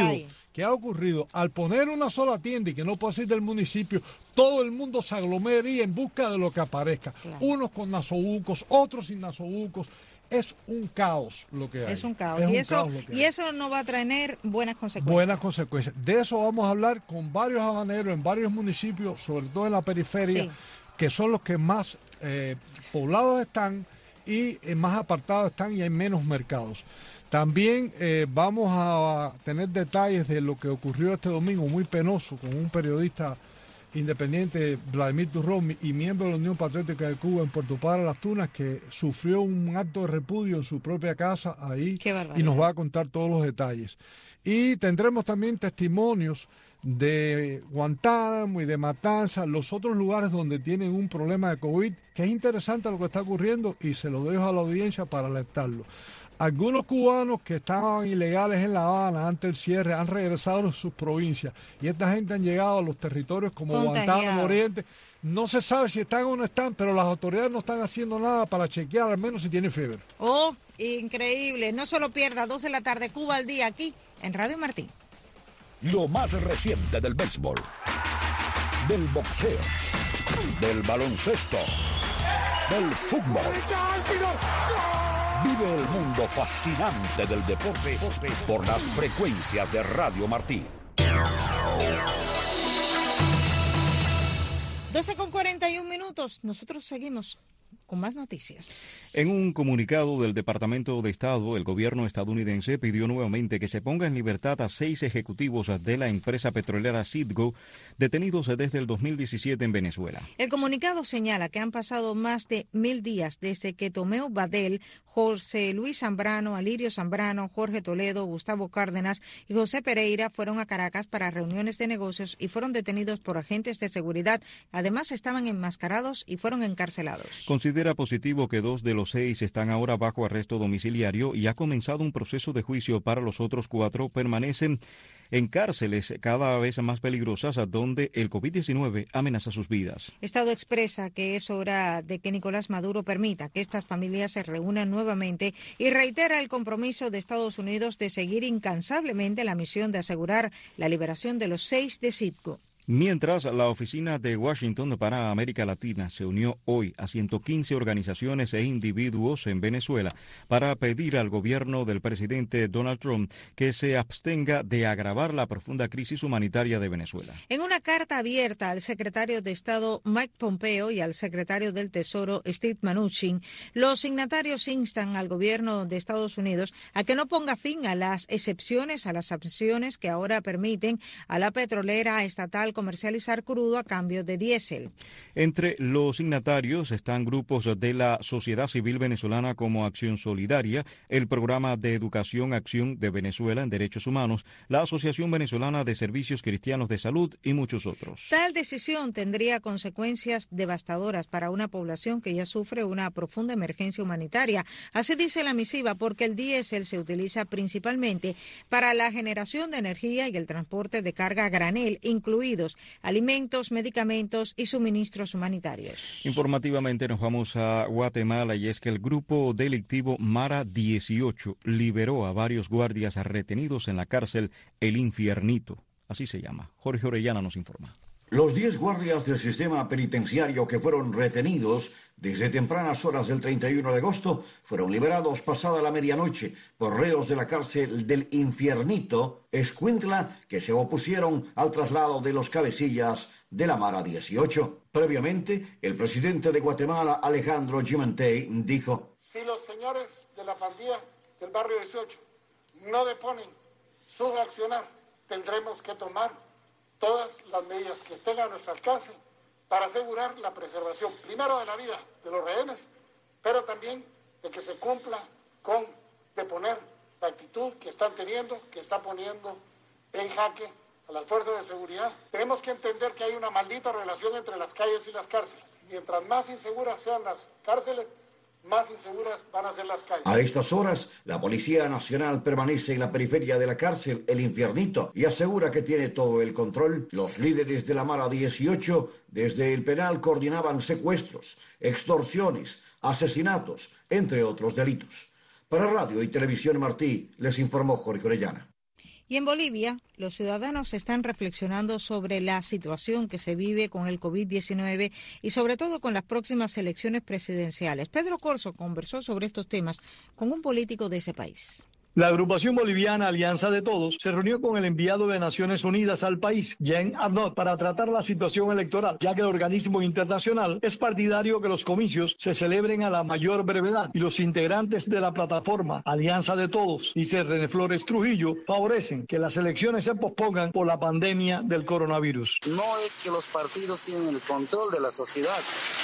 ha ocurrido? Al poner una sola tienda y que no puede salir del municipio, todo el mundo se aglomeraría en busca de lo que aparezca. Claro. Unos con nasobucos, otros sin nasobucos. Es un caos lo que hay. Es un caos. Y eso no va a traer buenas consecuencias. Buenas consecuencias. De eso vamos a hablar con varios habaneros en varios municipios, sobre todo en la periferia, que son los que más poblados están y más apartados están y hay menos mercados. También vamos a tener detalles de lo que ocurrió este domingo, muy penoso, con un periodista independiente, Vladimir Turrou, y miembro de la Unión Patriótica de Cuba en Puerto Padre Las Tunas, que sufrió un acto de repudio en su propia casa ahí y nos va a contar todos los detalles. Y tendremos también testimonios de Guantánamo y de Matanzas, los otros lugares donde tienen un problema de COVID, que es interesante lo que está ocurriendo y se lo dejo a la audiencia para alertarlo. Algunos cubanos que estaban ilegales en La Habana antes del cierre han regresado a sus provincias y esta gente han llegado a los territorios como Guantánamo Oriente. No se sabe si están o no están, pero las autoridades no están haciendo nada para chequear al menos si tienen fiebre. Oh, increíble. No se lo pierda, 2 de la tarde, Cuba al Día, aquí en Radio Martín. Lo más reciente del béisbol, del boxeo, del baloncesto, del fútbol. Vive el mundo fascinante del deporte por las frecuencias de Radio Martí. 12:41. Nosotros seguimos con más noticias. En un comunicado del Departamento de Estado, el gobierno estadounidense pidió nuevamente que se ponga en libertad a 6 ejecutivos de la empresa petrolera Citgo, detenidos desde el 2017 en Venezuela. El comunicado señala que han pasado más de 1000 días desde que Tomeo Badel, José Luis Zambrano, Alirio Zambrano, Jorge Toledo, Gustavo Cárdenas y José Pereira fueron a Caracas para reuniones de negocios y fueron detenidos por agentes de seguridad. Además, estaban enmascarados y fueron encarcelados. Considera positivo que 2 de los 6 están ahora bajo arresto domiciliario y ha comenzado un proceso de juicio para los otros 4 permanecen en cárceles cada vez más peligrosas donde el COVID-19 amenaza sus vidas. Estado expresa que es hora de que Nicolás Maduro permita que estas familias se reúnan nuevamente y reitera el compromiso de Estados Unidos de seguir incansablemente la misión de asegurar la liberación de los 6 de Citgo. Mientras, la Oficina de Washington para América Latina se unió hoy a 115 organizaciones e individuos en Venezuela para pedir al gobierno del presidente Donald Trump que se abstenga de agravar la profunda crisis humanitaria de Venezuela. En una carta abierta al secretario de Estado Mike Pompeo y al secretario del Tesoro Steve Mnuchin, los signatarios instan al gobierno de Estados Unidos a que no ponga fin a las excepciones a las sanciones que ahora permiten a la petrolera estatal comercializar crudo a cambio de diésel. Entre los signatarios están grupos de la sociedad civil venezolana como Acción Solidaria, el Programa de Educación Acción de Venezuela en Derechos Humanos, la Asociación Venezolana de Servicios Cristianos de Salud y muchos otros. Tal decisión tendría consecuencias devastadoras para una población que ya sufre una profunda emergencia humanitaria. Así dice la misiva, porque el diésel se utiliza principalmente para la generación de energía y el transporte de carga a granel, incluidos alimentos, medicamentos y suministros humanitarios. Informativamente nos vamos a Guatemala y es que el grupo delictivo Mara 18 liberó a varios guardias retenidos en la cárcel El Infiernito, así se llama. Jorge Orellana nos informa. Los 10 guardias del sistema penitenciario que fueron retenidos desde tempranas horas del 31 de agosto fueron liberados pasada la medianoche por reos de la cárcel del Infiernito, Escuintla, que se opusieron al traslado de los cabecillas de la Mara 18. Previamente, el presidente de Guatemala, Alejandro Gimentey, dijo: si los señores de la pandilla del barrio 18 no deponen su accionar, tendremos que tomar todas las medidas que estén a nuestro alcance para asegurar la preservación, primero de la vida de los rehenes, pero también de que se cumpla con deponer la actitud que están teniendo, que está poniendo en jaque a las fuerzas de seguridad. Tenemos que entender que hay una maldita relación entre las calles y las cárceles. Mientras más inseguras sean las cárceles, más inseguras van a ser las calles. A estas horas, la Policía Nacional permanece en la periferia de la cárcel, el Infiernito, y asegura que tiene todo el control. Los líderes de la Mara 18, desde el penal, coordinaban secuestros, extorsiones, asesinatos, entre otros delitos. Para Radio y Televisión Martí, les informó Jorge Orellana. Y en Bolivia, los ciudadanos están reflexionando sobre la situación que se vive con el COVID-19 y sobre todo con las próximas elecciones presidenciales. Pedro Corso conversó sobre estos temas con un político de ese país. La agrupación boliviana Alianza de Todos se reunió con el enviado de Naciones Unidas al país, Jean Arnaud, para tratar la situación electoral, ya que el organismo internacional es partidario que los comicios se celebren a la mayor brevedad y los integrantes de la plataforma Alianza de Todos, dice René Flores Trujillo, favorecen que las elecciones se pospongan por la pandemia del coronavirus. No es que los partidos tienen el control de la sociedad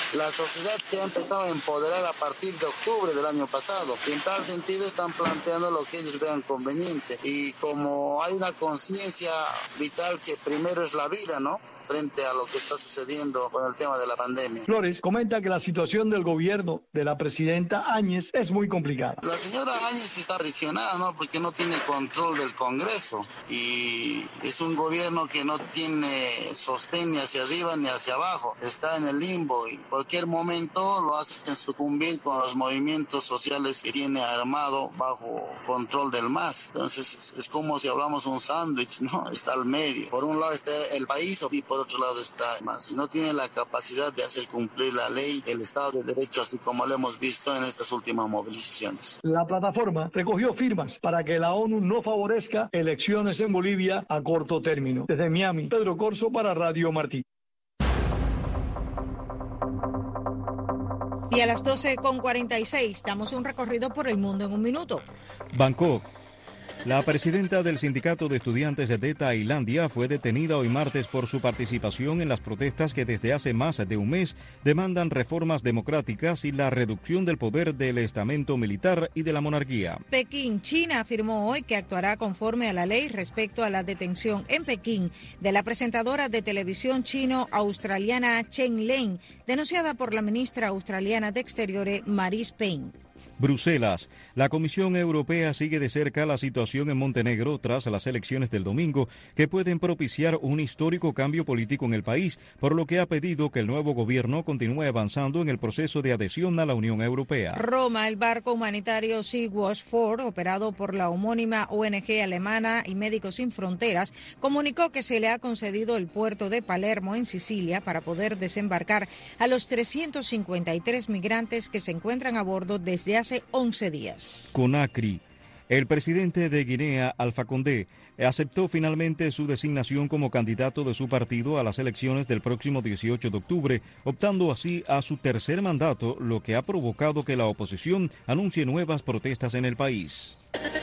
se ha empezado a empoderar a partir de octubre del año pasado, y en tal sentido están planteando lo que ellos vean conveniente, y como hay una conciencia vital que primero es la vida, ¿no?, frente a lo que está sucediendo con el tema de la pandemia. Flores comenta que la situación del gobierno de la presidenta Áñez es muy complicada. La señora Áñez está presionada, ¿no?, porque no tiene control del Congreso y es un gobierno que no tiene sostén ni hacia arriba ni hacia abajo, está en el limbo y en cualquier momento lo hacen sucumbir con los movimientos sociales que tiene armado bajo control del MAS. Entonces es como si hablamos un sándwich, ¿no?, está al medio. Por un lado está el país y por otro lado está MAS, y no tiene la capacidad de hacer cumplir la ley, el Estado de Derecho, así como lo hemos visto en estas últimas movilizaciones. La plataforma recogió firmas para que la ONU no favorezca elecciones en Bolivia a corto término. Desde Miami, Pedro Corso para Radio Martí. Y a las 12:46 damos un recorrido por el mundo en un minuto. Bangkok. La presidenta del Sindicato de Estudiantes de Tailandia fue detenida hoy martes por su participación en las protestas que desde hace más de un mes demandan reformas democráticas y la reducción del poder del estamento militar y de la monarquía. Pekín, China afirmó hoy que actuará conforme a la ley respecto a la detención en Pekín de la presentadora de televisión chino-australiana Chen Lane, denunciada por la ministra australiana de Exteriores Marise Payne. Bruselas. La Comisión Europea sigue de cerca la situación en Montenegro tras las elecciones del domingo, que pueden propiciar un histórico cambio político en el país, por lo que ha pedido que el nuevo gobierno continúe avanzando en el proceso de adhesión a la Unión Europea. Roma, el barco humanitario Sea-Watch 4, operado por la homónima ONG alemana y Médicos Sin Fronteras, comunicó que se le ha concedido el puerto de Palermo, en Sicilia, para poder desembarcar a los 353 migrantes que se encuentran a bordo desde hace 11 días. Conakry. El presidente de Guinea, Alpha Condé, aceptó finalmente su designación como candidato de su partido a las elecciones del próximo 18 de octubre, optando así a su tercer mandato, lo que ha provocado que la oposición anuncie nuevas protestas en el país.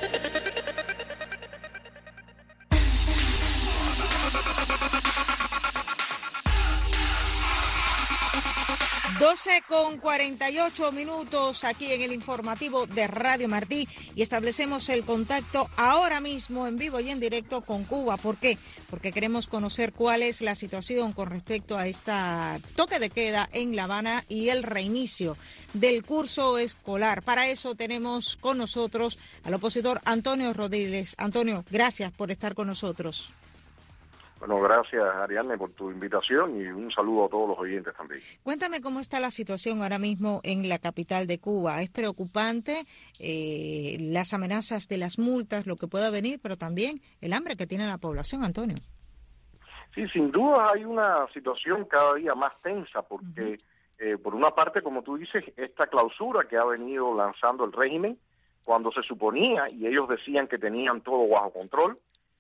12:48 aquí en el informativo de Radio Martí, y establecemos el contacto ahora mismo en vivo y en directo con Cuba. ¿Por qué? Porque queremos conocer cuál es la situación con respecto a esta toque de queda en La Habana y el reinicio del curso escolar. Para eso tenemos con nosotros al opositor Antonio Rodríguez. Antonio, gracias por estar con nosotros. Bueno, gracias, Ariadne, por tu invitación y un saludo a todos los oyentes también. Cuéntame cómo está la situación ahora mismo en la capital de Cuba. Es preocupante las amenazas de las multas, lo que pueda venir, pero también el hambre que tiene la población, Antonio. Sí, sin duda hay una situación cada día más tensa porque, por una parte, como tú dices, esta clausura que ha venido lanzando el régimen, cuando se suponía, y ellos decían que tenían todo bajo control,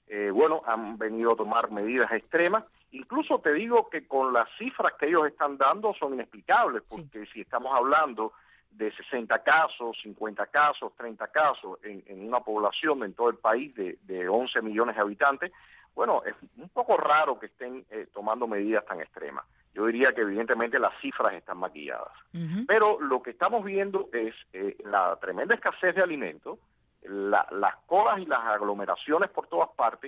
han venido a tomar medidas extremas. Incluso te digo que con las cifras que ellos están dando son inexplicables, porque si estamos hablando de 60 casos, 50 casos, 30 casos en una población en todo el país de 11 millones de habitantes, bueno, es un poco raro que estén tomando medidas tan extremas. Yo diría que evidentemente las cifras están maquilladas. Pero lo que estamos viendo es la tremenda escasez de alimentos, las colas y las aglomeraciones por todas partes,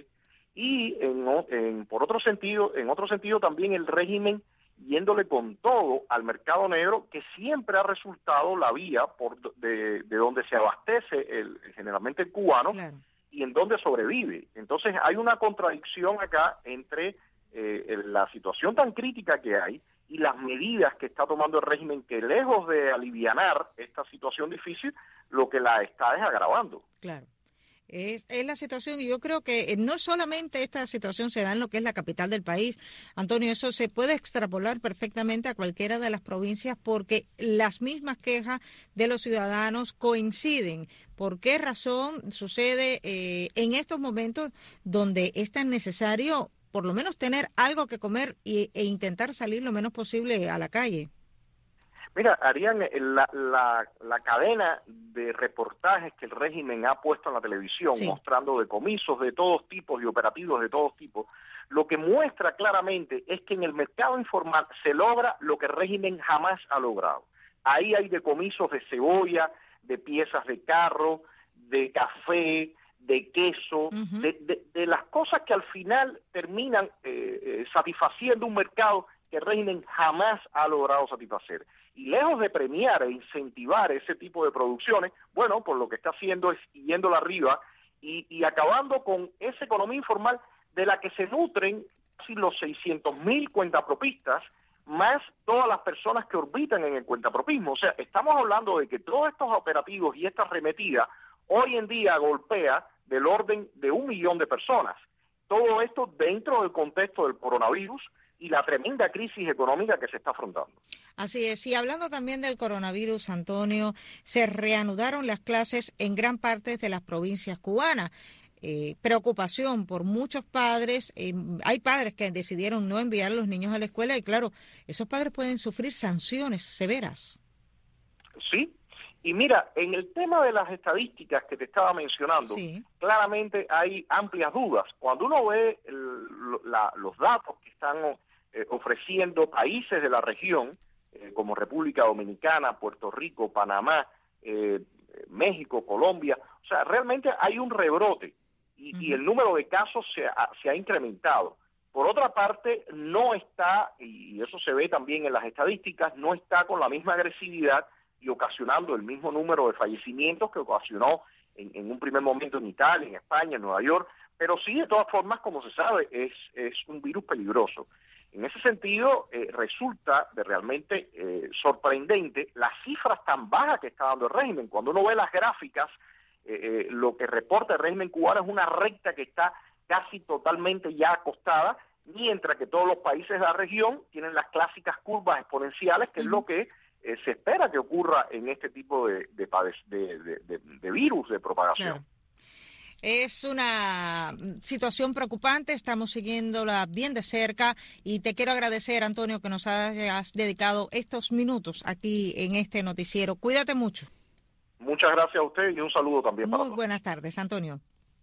y en otro sentido también el régimen yéndole con todo al mercado negro, que siempre ha resultado la vía de donde se abastece generalmente el cubano, claro, y en donde sobrevive. Entonces hay una contradicción acá entre la situación tan crítica que hay y las medidas que está tomando el régimen, que lejos de alivianar esta situación difícil, lo que la está es agravando. Claro. Es la situación, y yo creo que no solamente esta situación se da en lo que es la capital del país, Antonio, eso se puede extrapolar perfectamente a cualquiera de las provincias, porque las mismas quejas de los ciudadanos coinciden. ¿Por qué razón sucede en estos momentos donde es tan necesario por lo menos tener algo que comer e intentar salir lo menos posible a la calle? Mira, Ariane, la cadena de reportajes que el régimen ha puesto en la televisión, mostrando decomisos de todos tipos y operativos de todos tipos, lo que muestra claramente es que en el mercado informal se logra lo que el régimen jamás ha logrado. Ahí hay decomisos de cebolla, de piezas de carro, de café, de queso, de las cosas que al final terminan satisfaciendo un mercado que el régimen jamás ha logrado satisfacer. Y lejos de premiar e incentivar ese tipo de producciones, bueno, pues lo que está haciendo es yéndola arriba y acabando con esa economía informal de la que se nutren casi los 600.000 cuentapropistas, más todas las personas que orbitan en el cuentapropismo. O sea, estamos hablando de que todos estos operativos y esta arremetida hoy en día golpea del orden de 1 millón de personas. Todo esto dentro del contexto del coronavirus y la tremenda crisis económica que se está afrontando. Así es, y hablando también del coronavirus, Antonio, se reanudaron las clases en gran parte de las provincias cubanas. Preocupación por muchos padres, hay padres que decidieron no enviar a los niños a la escuela y claro, esos padres pueden sufrir sanciones severas. Sí, y mira, en el tema de las estadísticas que te estaba mencionando, claramente hay amplias dudas. Cuando uno ve los datos que están ofreciendo países de la región, como República Dominicana, Puerto Rico, Panamá, México, Colombia, o sea, realmente hay un rebrote y el número de casos se ha incrementado. Por otra parte, no está, y eso se ve también en las estadísticas, no está con la misma agresividad y ocasionando el mismo número de fallecimientos que ocasionó en un primer momento en Italia, en España, en Nueva York, pero sí, de todas formas, como se sabe, es un virus peligroso. En ese sentido, resulta de realmente sorprendente las cifras tan bajas que está dando el régimen. Cuando uno ve las gráficas, lo que reporta el régimen cubano es una recta que está casi totalmente ya acostada, mientras que todos los países de la región tienen las clásicas curvas exponenciales, que es lo que se espera que ocurra en este tipo de virus de propagación. Claro. Es una situación preocupante, estamos siguiéndola bien de cerca y te quiero agradecer, Antonio, que nos hayas dedicado estos minutos aquí en este noticiero. Cuídate mucho. Muchas gracias a usted y un saludo también para todos. Muy buenas tardes, Antonio.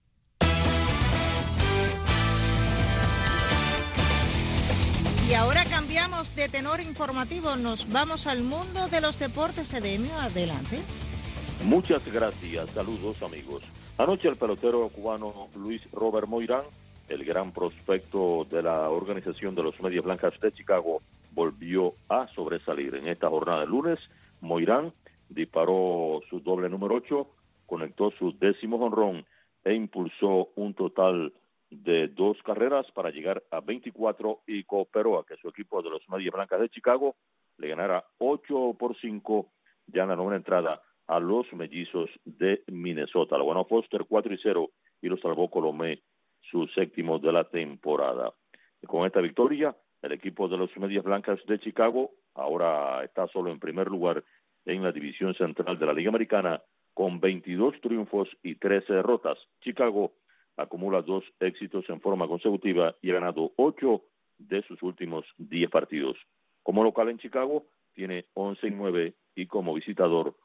Y ahora cambiamos de tenor informativo, nos vamos al mundo de los deportes. Edemio, adelante. Muchas gracias, saludos amigos. Anoche el pelotero cubano Luis Robert Moirán, el gran prospecto de la organización de los Medias Blancas de Chicago, volvió a sobresalir. En esta jornada de lunes, Moirán disparó su doble número 8, conectó su 10º jonrón e impulsó un total de 2 carreras para llegar a 24 y cooperó a que su equipo de los Medias Blancas de Chicago le ganara 8-5 ya en la novena entrada a los Mellizos de Minnesota. Lo ganó Foster 4-0 y lo salvó Colomé, su 7º de la temporada. Con esta victoria, el equipo de los Medias Blancas de Chicago ahora está solo en primer lugar en la división central de la Liga Americana con 22 triunfos y 13 derrotas. Chicago acumula 2 éxitos en forma consecutiva y ha ganado 8 de sus últimos 10 partidos. Como local en Chicago tiene 11-9 y como visitador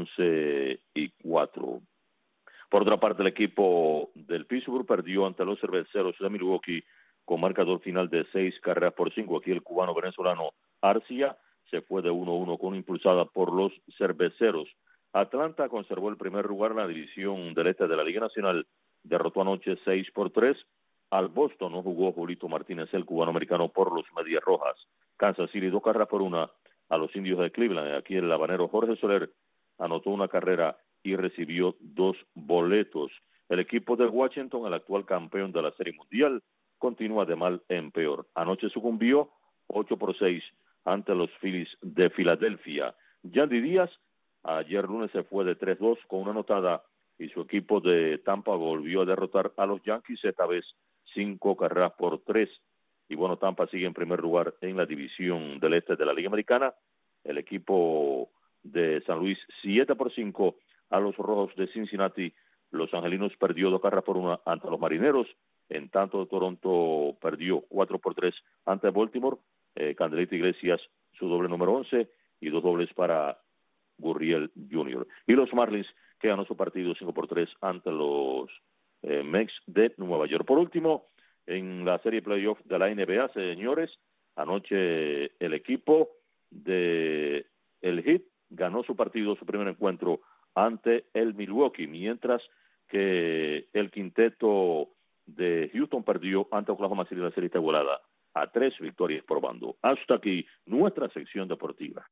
11-4. Por otra parte, el equipo del Pittsburgh perdió ante los Cerveceros de Milwaukee con marcador final de 6-5. Aquí el cubano venezolano Arcia se fue de 1-1 con impulsada por los Cerveceros. Atlanta conservó el primer lugar en la división del este de la Liga Nacional. Derrotó anoche 6-3 al Boston. No jugó Julito Martínez, el cubano-americano, por los Medias Rojas. Kansas City 2-1 a los Indios de Cleveland. Aquí el habanero Jorge Soler anotó una carrera y recibió 2 boletos. El equipo de Washington, el actual campeón de la Serie Mundial, continúa de mal en peor. Anoche sucumbió 8-6 ante los Phillies de Filadelfia. Yandy Díaz ayer lunes se fue de 3-2 con una anotada y su equipo de Tampa volvió a derrotar a los Yankees, esta vez 5-3. Y bueno, Tampa sigue en primer lugar en la división del este de la Liga Americana. El equipo de San Luis 7-5 a los Rojos de Cincinnati. Los Angelinos perdió 2-1 ante los Marineros. En tanto, Toronto perdió 4-3 ante Baltimore. Candelita Iglesias, su doble número 11, y 2 dobles para Gurriel Jr. Y los Marlins, que ganó su partido 5-3 ante los Mets de Nueva York. Por último, en la serie playoff de la NBA, señores, anoche el equipo de el Heat ganó su partido, su primer encuentro ante el Milwaukee, mientras que el quinteto de Houston perdió ante Oklahoma City en la serie igualada a 3 victorias por bando. Hasta aquí nuestra sección deportiva.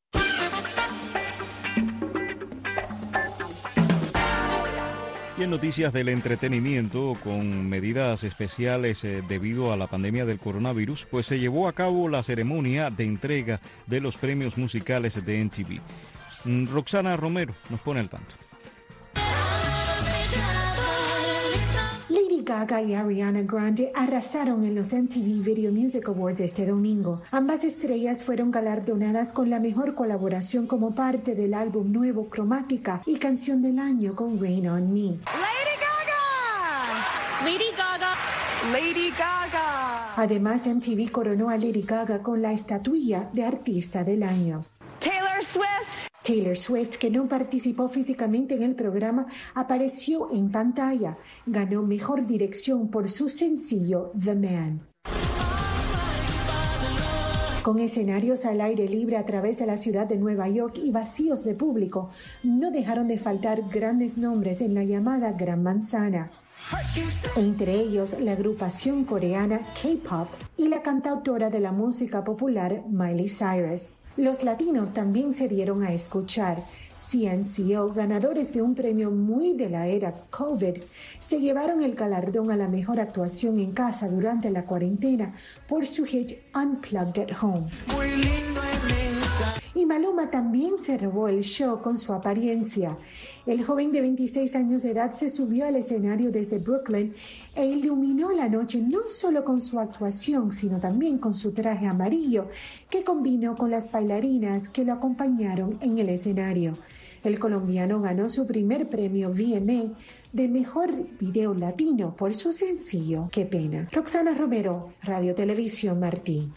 Y en noticias del entretenimiento, con medidas especiales debido a la pandemia del coronavirus, pues se llevó a cabo la ceremonia de entrega de los premios musicales de MTV. Roxana Romero nos pone al tanto. Lady Gaga y Ariana Grande arrasaron en los MTV Video Music Awards este domingo. Ambas estrellas fueron galardonadas con la mejor colaboración como parte del álbum nuevo Cromática y canción del año con Rain on Me. ¡Lady Gaga! ¡Lady Gaga! ¡Lady Gaga! Además, MTV coronó a Lady Gaga con la estatuilla de Artista del Año. Taylor Swift, que no participó físicamente en el programa, apareció en pantalla. Ganó mejor dirección por su sencillo The Man. Con escenarios al aire libre a través de la ciudad de Nueva York y vacíos de público, no dejaron de faltar grandes nombres en la llamada Gran Manzana. Entre ellos la agrupación coreana K-pop y la cantautora de la música popular Miley Cyrus. Los latinos también se dieron a escuchar. CNCO, ganadores de un premio muy de la era COVID, se llevaron el galardón a la mejor actuación en casa durante la cuarentena por su hit Unplugged at Home. Y Maluma también se robó el show con su apariencia. El joven de 26 años de edad se subió al escenario desde Brooklyn e iluminó la noche no solo con su actuación, sino también con su traje amarillo, que combinó con las bailarinas que lo acompañaron en el escenario. El colombiano ganó su primer premio VMA de Mejor Video Latino por su sencillo Qué Pena. Roxana Romero, Radio Televisión Martí.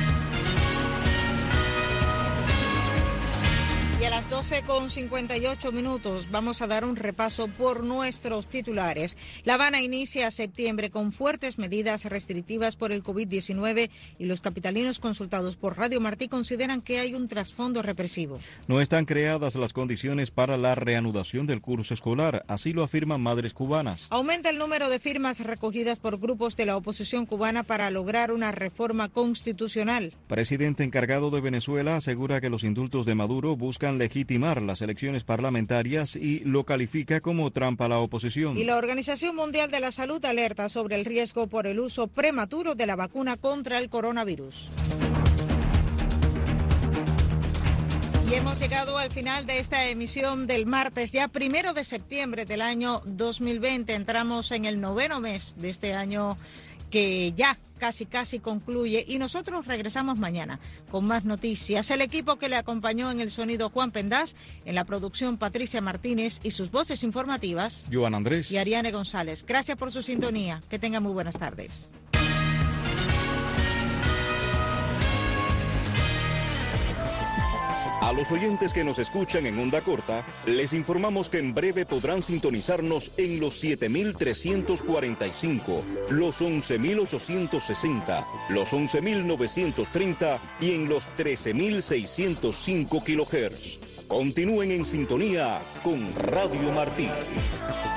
Y a las 12:58 vamos a dar un repaso por nuestros titulares. La Habana inicia septiembre con fuertes medidas restrictivas por el COVID-19 y los capitalinos consultados por Radio Martí consideran que hay un trasfondo represivo. No están creadas las condiciones para la reanudación del curso escolar, así lo afirman madres cubanas. Aumenta el número de firmas recogidas por grupos de la oposición cubana para lograr una reforma constitucional. Presidente encargado de Venezuela asegura que los indultos de Maduro buscan legitimar las elecciones parlamentarias y lo califica como trampa a la oposición. Y la Organización Mundial de la Salud alerta sobre el riesgo por el uso prematuro de la vacuna contra el coronavirus. Y hemos llegado al final de esta emisión del martes, ya 1 de septiembre del año 2020. Entramos en el 9º mes de este año que ya casi concluye, y nosotros regresamos mañana con más noticias. El equipo que le acompañó en el sonido, Juan Pendás, en la producción Patricia Martínez y sus voces informativas, Joan Andrés y Ariane González. Gracias por su sintonía. Que tengan muy buenas tardes. A los oyentes que nos escuchan en onda corta, les informamos que en breve podrán sintonizarnos en los 7.345, los 11.860, los 11.930 y en los 13.605 kHz. Continúen en sintonía con Radio Martí.